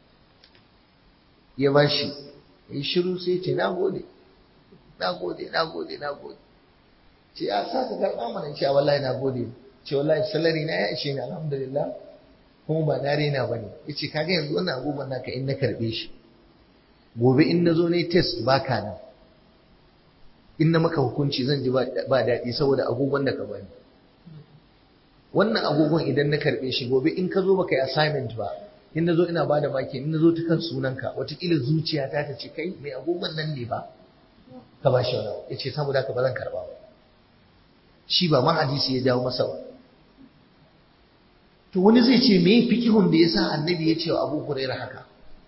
ya ba shi, ya yi shiru sai ce na gode, na gode, na gode, na gode. Ce ya sa ka karɓa mana, ce wallahi na gode, ce wallahi salari na ya ishe ni alhamdulillah, kuma ba na rena ba ne. Ya ce kaga yanzu wannan agogon naka in na karɓe shi, gobe in na zo na yi test baka nan, in na maka hukunci zan ji ba daɗi saboda agogon da ka bani. Wannan agogon idan na karɓe shi, gobe in ka zo baka yi assignment ba, in na zo ina ba da maki, in na zo ta kan sunanka, watakila zuciyata ta ce kai mai agogon nan ne ba ka ba shi wani. Ya ce saboda haka ba zan karɓa ba. Shi ba ma hadisi ya jawo masa ba. To wani zai ce me fikihun da yasa annabi ya ce wa Abu Hurairah haka?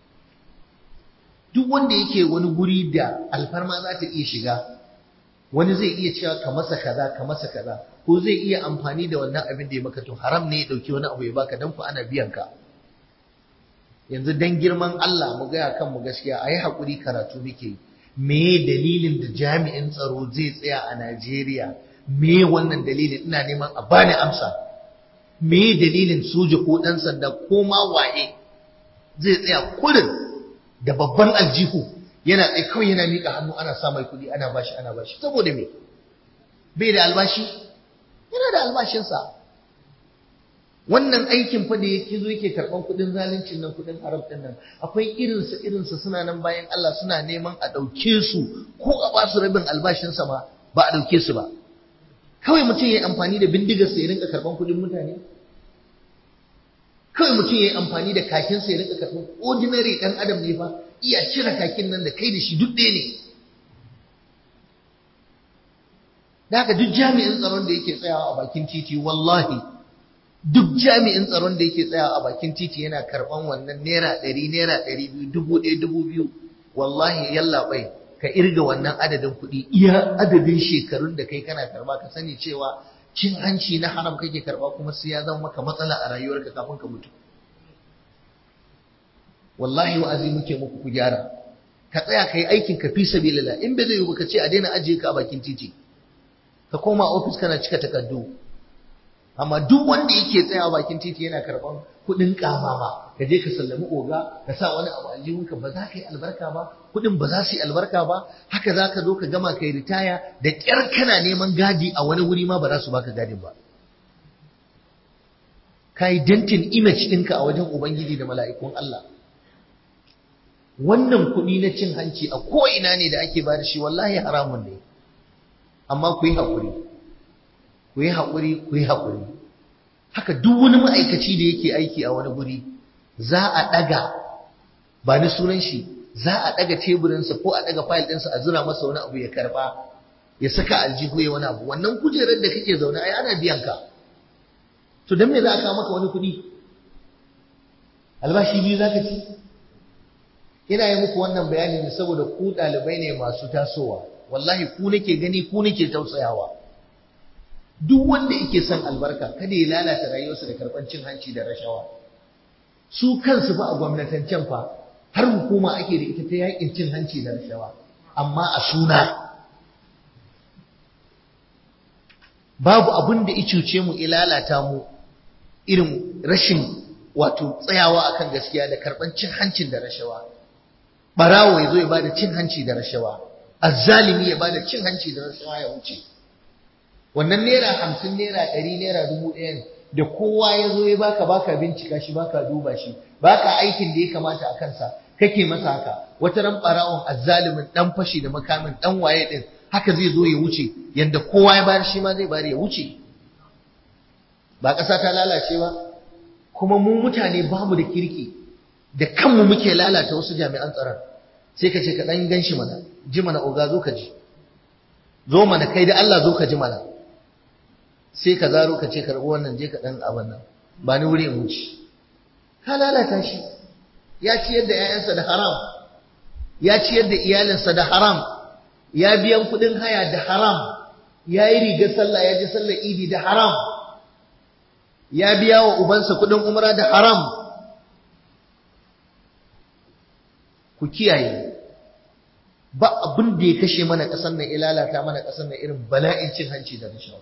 Duk wanda yake wani guri da alfarma za ta iya shiga, wani zai iya cewa ka masa kaza ka masa kaza, ko zai iya amfani da wannan abin da ya maka, to haram ne ya dauki wani abu ya baka dan ku ana biyan ka. Yanzu dan girman Allah mu ga kan mu gaskiya, ayi hakuri karatu muke. Me dalilin da jami'in tsaro zai tsaya a Najeriya? Me wannan dalilin? Ina neman a bani amsa. Me dalilin soja ko dan sanda ko ma waye zai tsaya kurin da babban aljihu yana tsaye kawai yana mika hannu ana sa mai kuɗi ana bashi ana bashi saboda me? Bai da albashi? Yana da albashinsa. Wannan aikin fa da yake zo yake karban kuɗin zaluncin nan, kuɗin haram din nan, akwai irinsa irinsa suna nan bayan Allah suna neman a ɗauke su ko a ba su rabin albashinsa ma ba a ɗauke su ba. Kawai mutum ya yi amfani da bindigarsa ya rinka karban kuɗin mutane. Kawai mutum ya yi amfani da kakinsa ya rinka karban, ordinary ɗan adam ne fa, iya cire kakin nan da kai da shi duk ɗaya ne. Da haka duk jami'in tsaron da yake tsayawa a bakin titi, wallahi duk jami'in tsaron da yake tsayawa a bakin titi yana karban wannan naira ɗari, naira ɗari biyu, dubu ɗaya, dubu biyu, wallahi yalla bai ka irga wannan adadin kuɗi iya adadin shekarun da kai kana karba, ka sani cewa cin hanci na haram kake karba, kuma sai ya zama maka matsala a rayuwarka kafin ka mutu. Wallahi wa'azi muke muku ku gyara, ka tsaya ka yi aikin ka fi sabilillah. In bai zai yi ba ka ce a daina ajiye ka a bakin titi, ka koma ofis kana cika takardu. Amma duk wanda yake tsayawa bakin titi yana karban kuɗin kamama, ka je ka sallami oga, ka sa wani abu aljihunka, ba za ka yi albarka ba, kuɗin ba za su yi albarka ba. Haka za ka zo ka gama kai ritaya da ƙyar kana neman gadi a wani wuri ma ba za su baka gadin ba. Ka yi dentin image ɗinka a wajen Ubangiji da mala'ikun Allah. Wannan kuɗi na cin hanci a ko'ina ne da ake ba da shi, wallahi haramun ne. amma ku yi haƙuri ku yi haƙuri ku yi haƙuri haka duk wani ma'aikaci da yake aiki a wani guri za a ɗaga ba ni sunan shi za a ɗaga teburinsa ko a ɗaga fayil ɗinsa a zura masa wani abu ya karɓa ya saka aljihu ya wani abu wannan kujerar da kake zaune ai ana biyan ka to dan me za a kawo maka wani kuɗi albashi biyu za ka ci ina yi muku wannan bayani ne saboda ku ɗalibai ne masu tasowa wallahi ku nake gani ku nake tausayawa duk wanda yake son albarka kada ya lalata rayuwarsa da karɓar cin hanci da rashawa su kansu fa a gwamnatancen fa har hukuma ake da ita ta yakin cin hanci da rashawa amma a suna babu abin da ya cuce mu ilalata mu irin rashin wato tsayawa akan gaskiya da karɓar cin hancin da rashawa barawo ya zo ya bada cin hanci da rashawa azzalimi ya bada cin hanci da rashawa ya wuce wannan naira hamsin naira ɗari naira dubu ɗaya da kowa ya zo ya baka baka bincika shi baka duba shi baka aikin da ya kamata a kansa kake masa haka wata ran barawon azzalimin dan fashi da makamin dan waye din haka zai zo ya wuce yanda kowa ya bayar shi ma zai bayar ya wuce ba ƙasa ta lalace ba kuma mu mutane bamu da kirki da kanmu muke lalata wasu jami'an tsaron sai ka ce ka dan ganshi mana ji mana oga zo ka ji zo mana kai da Allah zo ka ji mana sai ka zaro ka ce karɓi wannan je ka dan abin nan ba ni wuri in wuce ka lalata shi ya ciyar da 'ya'yansa da haram ya ciyar da iyalinsa da haram ya biyan kuɗin haya da haram ya yi rigar sallah ya ji sallar idi da haram ya biya wa ubansa kuɗin umra da haram ku kiyaye ba abin da ya kashe mana ƙasar nan ilalata mana ƙasar nan irin bala'in cin hanci da rashawa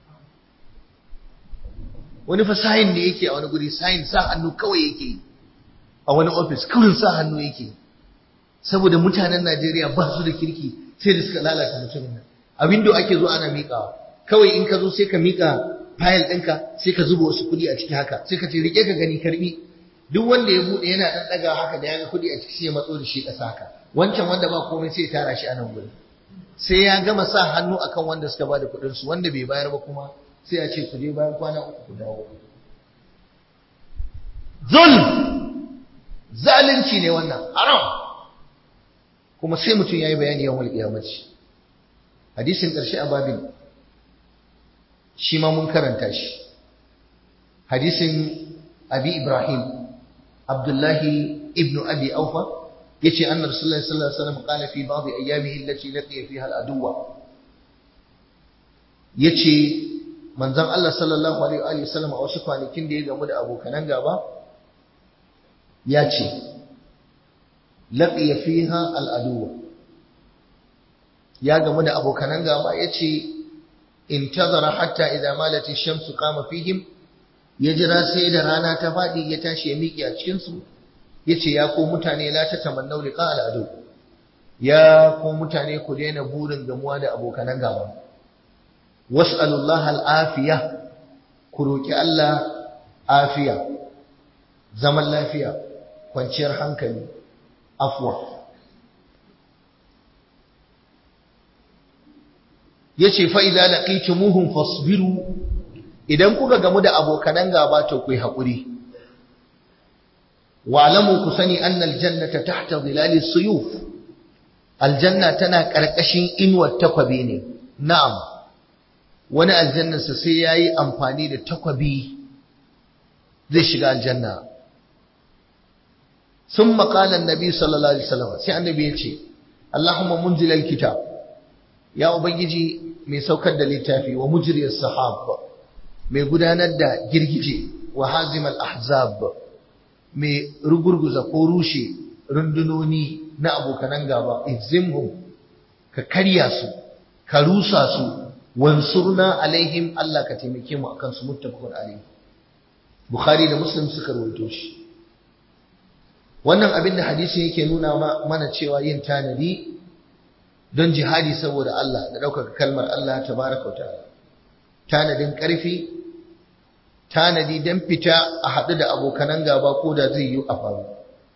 wani fa sayin da yake a wani guri sayin sa hannu kawai yake yi a wani ofis kawai sa hannu yake saboda mutanen Najeriya ba su da kirki sai da suka lalata mutumin nan abin da ake zo ana miƙawa kawai in ka zo sai ka miƙa fayil ɗinka sai ka zuba wasu kuɗi a ciki haka sai ka ce rike ka gani karbi duk wanda ya buɗe yana ɗan ɗaga haka da ya ga kuɗi a ciki sai ya matso da shi ƙasa haka wancan wanda ba komai sai ya tara shi a nan gurin sai ya gama sa hannu akan wanda suka bada kuɗin su wanda bai bayar ba kuma sai ya ce ku je bayan kwana uku ku dawo zulm zalunci ne wannan haram kuma sai mutum yayi bayani yawan kiyamaci hadisin ƙarshe a babin shi ma mun karanta shi hadisin abi ibrahim abdullahi ibnu abi aufa yace anna rasulullahi sallallahu alaihi wasallam qala fi ba'd ayyamihi allati laqiya fiha al-aduwa yace manzon Allah sallallahu alaihi wasallam a wasu kwanakin da ya gamu da abokanan gaba yace laqiya fiha al-aduwa ya gamu da abokanan gaba yace intazara hatta idza malat ash-shamsu qama fihim ya jira sai da rana ta fadi ya tashi ya miƙe a cikin su yace ya ko mutane la ta tamannau liqa al-adu ya ko mutane ku daina burin gamuwa da abokanan gaba was'alullaha al-afiya ku roki Allah afiya zaman lafiya kwanciyar hankali afwa yace fa idza laqitumuhum fasbiru idan kuka gamu da abokanan gaba to ku yi hakuri wa'lamu ku sani anna aljannata tahta dhilali suyuf aljanna tana karkashin inuwar takwabi ne na'am wani aljannarsa sai yayi amfani da takwabi zai shiga aljanna ثم قال النبي صلى الله عليه وسلم sai annabi yace Allahumma munzil alkitab ya ubangiji mai saukar da littafi wa mujriyas sahab mai gudanar da girgije wa hazimal ahzab mai rugurguza ko rushe rundunoni na abokanan gaba izimhum ka karya su ka rusa su wansurna alaihim Allah ka taimake mu akan su muttafaqun alaihi Bukhari da Muslim suka rawaito shi wannan abin da hadisi yake nuna mana cewa yin tanadi don jihadi saboda Allah da ɗaukaka kalmar Allah tabaraka wa ta'ala tanadin ƙarfi tanadi don fita a haɗu da abokanan gaba ko da zai yi a faru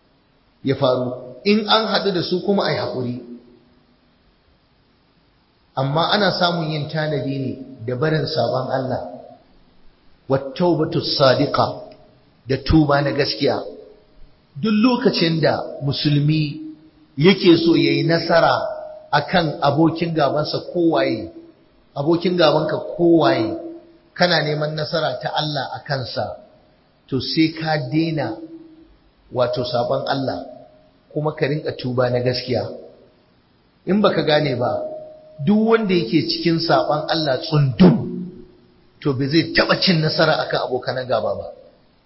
ya faru in an haɗu da su kuma ai haƙuri amma ana samun yin tanadi ne da barin sabon Allah wat tawbatu sadiqa da tuba na gaskiya. Duk lokacin da musulmi yake so yayi nasara akan abokin gabansa kowaye, abokin gabanka kowaye, kana neman nasara ta Allah a kansa, to sai ka daina wato sabon Allah kuma ka rinka tuba na gaskiya. In baka gane ba, duk wanda yake cikin sabon Allah tsundum to bai zai taba cin nasara akan abokan gaba ba.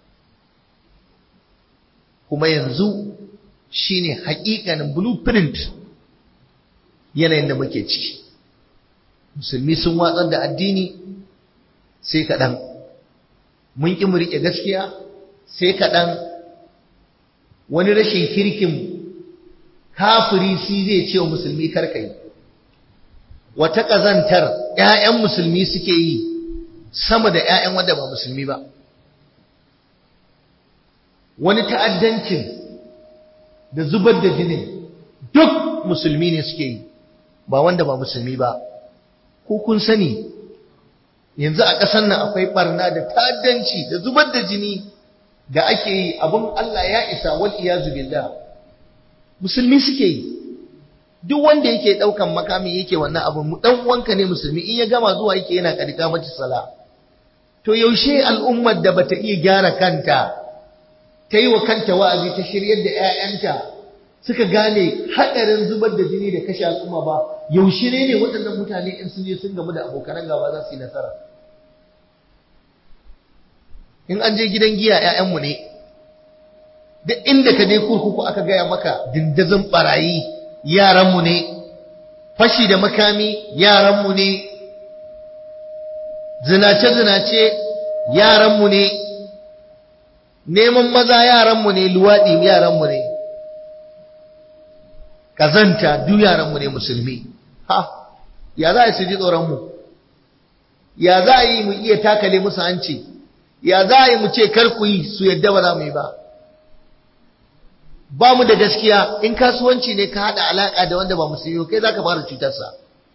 Kuma yanzu shine haƙiƙanin blueprint yanayin da muke ciki. Musulmi sun watsar da addini sai kaɗan, mun ƙi mu riƙe gaskiya sai kaɗan. Wani rashin kirkin kafiri shi zai ce wa musulmi karkai. Wata ƙazantar ‘ya'yan musulmi suke yi sama da ‘ya'yan wanda ba musulmi ba. Wani ta'addancin da zubar da jinin duk musulmi ne suke yi, ba wanda ba musulmi ba. Ko kun sani yanzu a ƙasar nan akwai ɓarna da ta'addanci da zubar da jini da ake yi, abin Allah ya isa, wal iyazu billah, musulmi suke yi. Duk wanda yake daukan makami yake wannan abin dan uwanka ne musulmi, in ya gama zuwa yake yana kadika mata sala. To yaushe al'ummar da bata iya gyara kanta, ta yi wa kanta wa'azi, ta shiryar da ƴaƴanta suka gane hadarin zubar da jini da kashe al'umma ba, yaushe ne ne waɗannan mutane in sun je sun gamu da abokan gaba za su yi nasara? In an je gidan giya ‘ya'yanmu ne, duk inda ka je kurkuku aka gaya maka dindazin ɓarayi yaranmu ne, fashi da makami yaranmu ne, zinace-zinace yaranmu ne, neman maza yaranmu ne, luwaɗi yaranmu ne, ƙazanta duk yaranmu ne musulmi. Ha, ya za a yi su ji tsoronmu? Ya za a yi mu iya takale musu hanci? Ya za a yi mu ce kar ku yi su yadda ba za mu yi ba? Ba mu da gaskiya. In kasuwanci ne ka haɗa alaƙa da wanda ba musulmi, kai za ka fara cutarsa.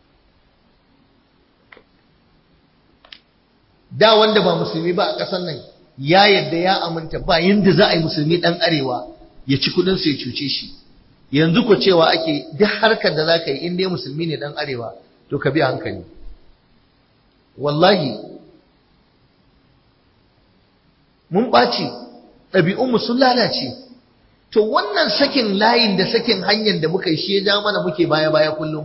Da wanda ba musulmi ba a ƙasar nan ya yadda ya aminta ba yanda za a yi musulmi ɗan arewa ya ci kuɗinsa ya cuce shi. Yanzu ko cewa ake duk harkar da za ka yi in dai musulmi ne ɗan arewa to ka bi hankali. Wallahi mun ɓaci, ɗabi'unmu sun lalace. To wannan sakin layin da sakin hanyar da muka yi shi ya ja mana muke baya-baya kullum.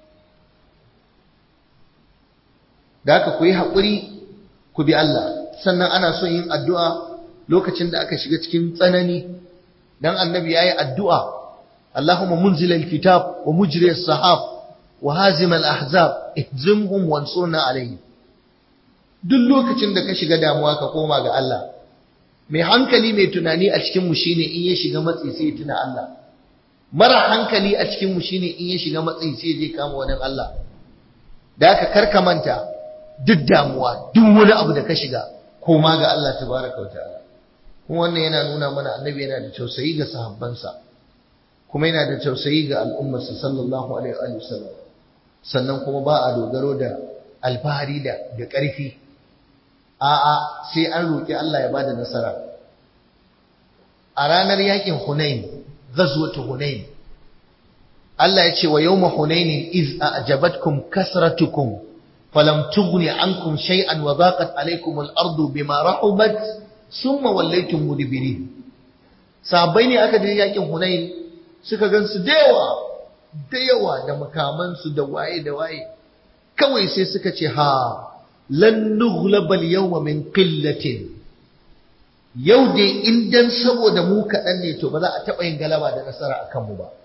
Da haka ku yi haƙuri ku bi Allah. Sannan ana son yin addu'a lokacin da aka shiga cikin tsanani. Dan annabi ya yi addu'a, Allahumma munzila al-kitab wa mujri as-sahab wa hazima al-ahzab ihzimhum wansurna alayhi. Duk lokacin da ka shiga damuwa ka koma ga Allah. Mai hankali mai tunani a cikinmu shi ne in ya shiga matsi sai ya tuna Allah. Mara hankali a cikinmu shi ne in ya shiga matsi sai zai kama wani Allah. Da aka karka manta duk damuwa, duk wani abu da ka shiga, koma ga Allah tabaraka wa ta'ala. Kuma wannan yana nuna mana annabi yana da tausayi ga sahabbansa, kuma yana da tausayi ga al'ummarsa sallallahu alaihi wa sallam. Sannan kuma ba a dogaro da alfahari da da ƙarfi. A'a, sai an roƙi Allah ya bada nasara. A ranar yakin Hunain, ghazwatu Hunain, Allah ya ce wa yawma Hunain iz a'jabatkum kasratukum falam tughni ankum shay'an wa daqat alaykum al-ardu bima rahubat thumma wallaytum mudbirin. Sahabbai ne aka je yakin Hunain suka gansu da yawa, da yawa da makamansu da waye da waye. Kawai sai suka ce ha lan nughlaba al-yawma min qillatin. Yau dai in dan saboda mu kaɗan ne to ba za a taɓa yin galaba da nasara akan mu ba.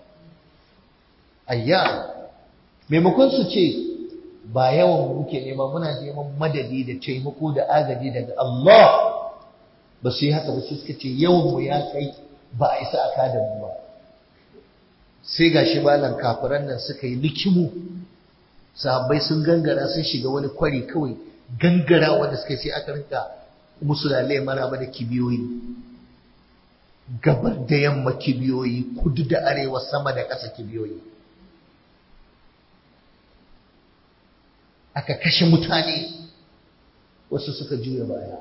Ayya, maimakon su ce ba yawan mu muke nema, muna neman madadi da taimako da agaji daga Allah, ba su yi haka ba, sai suka ce yawan mu ya kai ba a isa a kada mu ba. Sai gashi balan kafiran nan suka yi likimu, sahabbai sun gangara sun shiga wani kwari kawai gangara wanda suka sai aka rinka musu lalai maraba da kibiyoyi, gabar da yamma kibiyoyi, kudu da arewa, sama da ƙasa kibiyoyi. aka kashe mutane, wasu suka juya baya.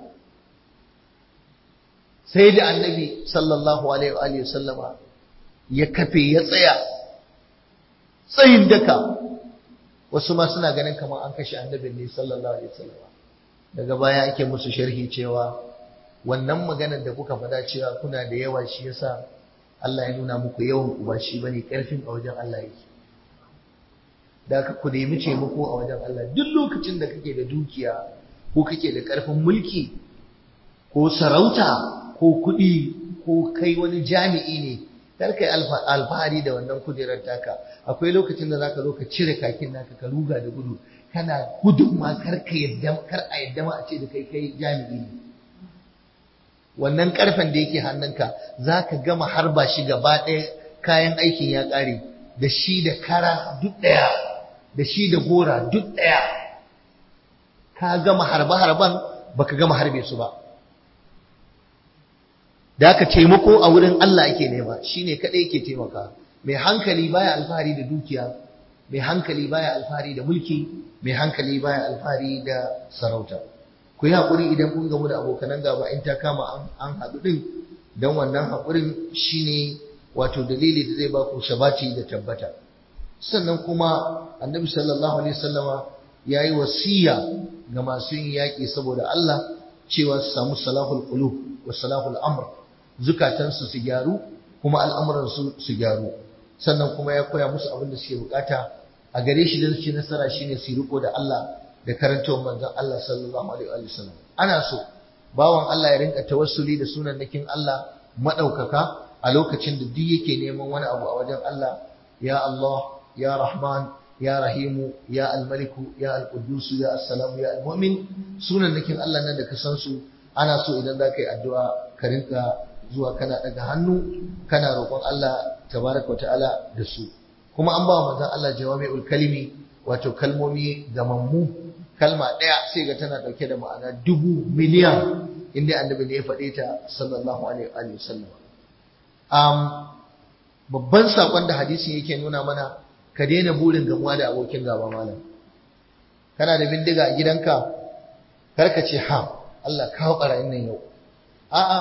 Sai da annabi sallallahu alaihi wa sallama ya kafe ya tsaya tsayin daka, wasu ma suna ganin kamar an kashe annabin ne sallallahu alaihi wa sallama. Daga baya ake musu sharhi cewa wannan maganar da kuka faɗa cewa kuna da yawa shi yasa Allah ya nuna muku yawan ku ba shi bane, karfin a wajen Allah yake. Da ka ku nemi taimako a wajen Allah duk lokacin da kake da dukiya ko kake da karfin mulki ko sarauta ko kuɗi ko kai wani jami'i ne, kar kai alfahari da wannan kujerar taka. Akwai lokacin da zaka zo ka cire kakin naka ka ruga da gudu, kana gudun ma kar ka yadda kar a yadda ma a ce da kai kai jami'i ne. Wannan karfen da yake hannunka zaka gama harba shi gaba ɗaya, kayan aikin ya ƙare, da shi da kara duk ɗaya, da shi da gora duk ɗaya. Ka gama harba harban baka gama harbe su ba. Da aka taimako a wurin Allah ake nema, shine kadai yake taimaka. Mai hankali baya alfahari da dukiya, mai hankali baya alfahari da mulki, mai hankali baya alfahari da sarauta. Ku yi haƙuri idan kun gamu da abokanan gaba in ta kama an haɗu ɗin, don wannan haƙurin shine wato dalili da zai ba ku sabati da tabbata. Sannan kuma annabi sallallahu alaihi wasallama ya yi wasiya ga masu yin yaƙi saboda Allah cewa su samu salahul qulub wa salahul amr, zukatansu su gyaru kuma al'amuransu su gyaru. Sannan kuma ya koya musu abin da suke bukata a gare shi da su ci nasara shine su riko da Allah da karantawar manzon Allah sallallahu alaihi wa sallam. Ana so bawan Allah ya rinka tawassuli da sunannakin Allah madaukaka a lokacin da duk yake neman wani abu a wajen Allah. Ya Allah, ya Rahman, ya Rahimu, ya Al-Maliku, ya Al-Quddus, ya As-Salamu, ya Al-Mu'min, sunannakin Allah nan da ka san su. Ana so idan za ka yi addu'a ka rinka zuwa kana daga hannu kana roƙon Allah tabaraka wa ta'ala da su. Kuma an ba wa manzon Allah jawami'ul kalimi, wato kalmomi gamammu, kalma ɗaya sai ga tana ɗauke da ma'ana dubu miliyan inda annabi ne ya faɗe ta sallallahu alaihi wa sallam. Um, babban saƙon da hadisin yake nuna mana, ka daina burin gamuwa da abokin gaba malam. Kana da bindiga a gidanka, kar ka ce ha Allah kawo ɓarayin nan yau. A'a,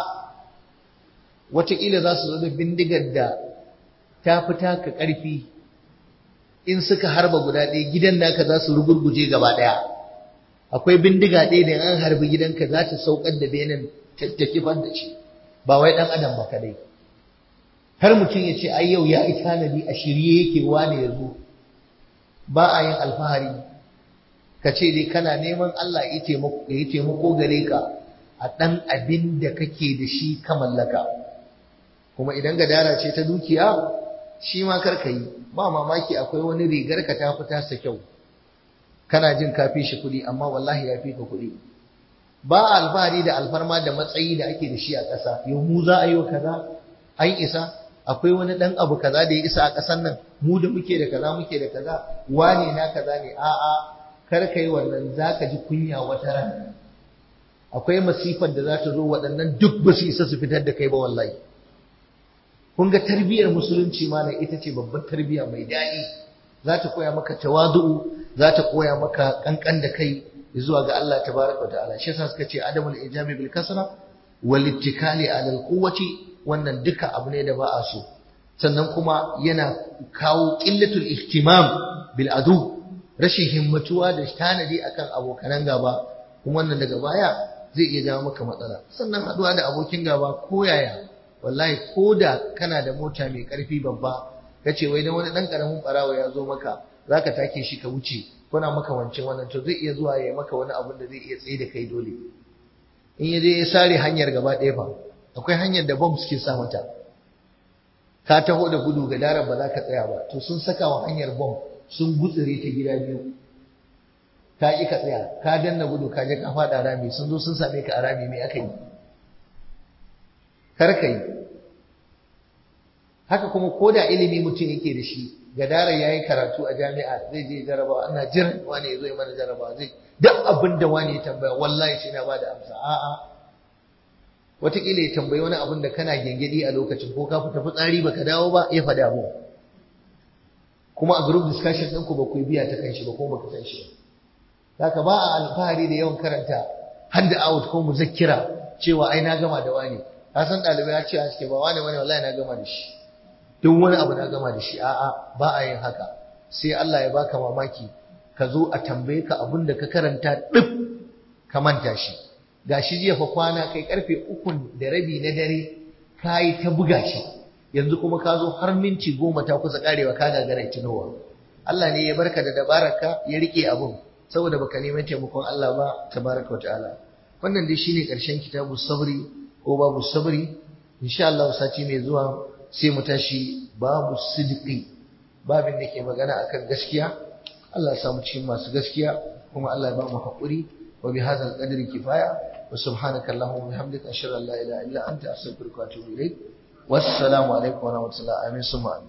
wataƙila za su zo da bindigar da ta fita ka ƙarfi, in suka harba guda ɗaya gidan naka za su rugurguje gaba ɗaya. Akwai bindiga ɗaya da an harbi gidanka za ta saukar da benin ta kifar da shi, ba wai ɗan adam ba kadai. Har mutum ya ce ai yau ya yi tanadi a shirye yake wane ya zo, ba a yin alfahari. Ka ce dai kana neman Allah ya yi taimako gare ka a ɗan abin da kake da shi ka mallaka. Kuma idan gadara ce ta dukiya, shi ma kar ka yi. Ba mamaki akwai wani rigar ka ta fita sa kyau, kana jin ka fi shi kuɗi, amma wallahi ya fi ka kuɗi. Ba alfahari da alfarma da matsayi da ake da shi a ƙasa. Yau mu za a yi wa kaza, an isa. Akwai wani ɗan abu kaza da ya isa a ƙasar nan, mu da muke da kaza muke da kaza, wane na kaza ne. A'a, kar ka yi wannan, za ka ji kunya wata ran. Akwai masifar da za ta zo, waɗannan duk ba su isa su fitar da kai ba wallahi. Kun ga tarbiyyar musulunci malam ita ce babbar tarbiyya mai daɗi. Za ta koya maka tawadu'u, za ta koya maka kankan da kai zuwa ga Allah tabaraka wa ta'ala. Shi yasa suka ce adamul ijami bil kasra wal ittikali ala al quwwati, wannan duka abu ne da ba a so. Sannan kuma yana kawo qillatul ihtimam bil adu, rashin himmatuwa da tanadi akan abokanan gaba, kuma wannan daga baya zai iya jawo maka matsala. Sannan haduwa da abokin gaba ko yaya, wallahi ko da kana da mota mai karfi babba, kace wai dan wani dan karamin barawa ya zo maka, zaka take shi ka wuce, kuna maka wancin wannan, to zai iya zuwa ya maka wani abun da zai iya tsaye da kai dole. In ya je ya sare hanyar gaba ɗaya fa, akwai hanyar da bomb suke sa mata, ka taho da gudu ga daren ba za ka tsaya ba, to sun saka wa hanyar bomb sun gutsire ta gida biyu, ka ƙi ka tsaya, ka danna gudu ka je ka faɗa rami, sun zo sun same ka a rami, me aka yi? Kar ka yi. Haka kuma ko da ilimi mutum yake da shi, gadarar ya yi karatu a jami'a, zai je jarabawa, ana jiran wani ya zo ya mana jarabawa, zai duk abin da wani ya tambaya wallahi sai na ba da amsa. A'a, wataƙila ya tambayi wani abin da kana gyangyaɗi a lokacin, ko ka fita fitsari baka dawo ba, ya faɗa mu. Kuma a group discussion ɗinku ba ku yi biya ta kan shi ba, ko baka san shi ba. haka ba a alfahari da yawan karanta hand out ko muzakkira cewa ai na gama da wani ka san ɗalibai ya ce a suke ba wani wani wallahi na gama da shi duk wani abu na gama da shi a'a ba a yin haka sai Allah ya baka mamaki ka zo a tambaye ka abin da ka karanta duk ka manta shi gashi jiya fa kwana kai karfe uku da rabi na dare kai ta buga shi yanzu kuma ka zo har minti goma ta kusa karewa ka gagara tunowa Allah ne ya barka da dabararka ya rike abun saboda baka neman taimakon Allah ba tabaraka wa ta'ala wannan dai shine karshen kitabu sabri ko babu sabri insha Allah sati mai zuwa sai mu tashi babu sidqi babin da ke magana akan gaskiya Allah ya samu cikin masu gaskiya kuma Allah ya ba mu haƙuri wa bi hadzal qadri kifaya wa subhanaka allahumma wa bihamdika ashhadu an la ilaha illa anta astaghfiruka wa atubu ilaik wassalamu alaikum wa rahmatullahi amin summa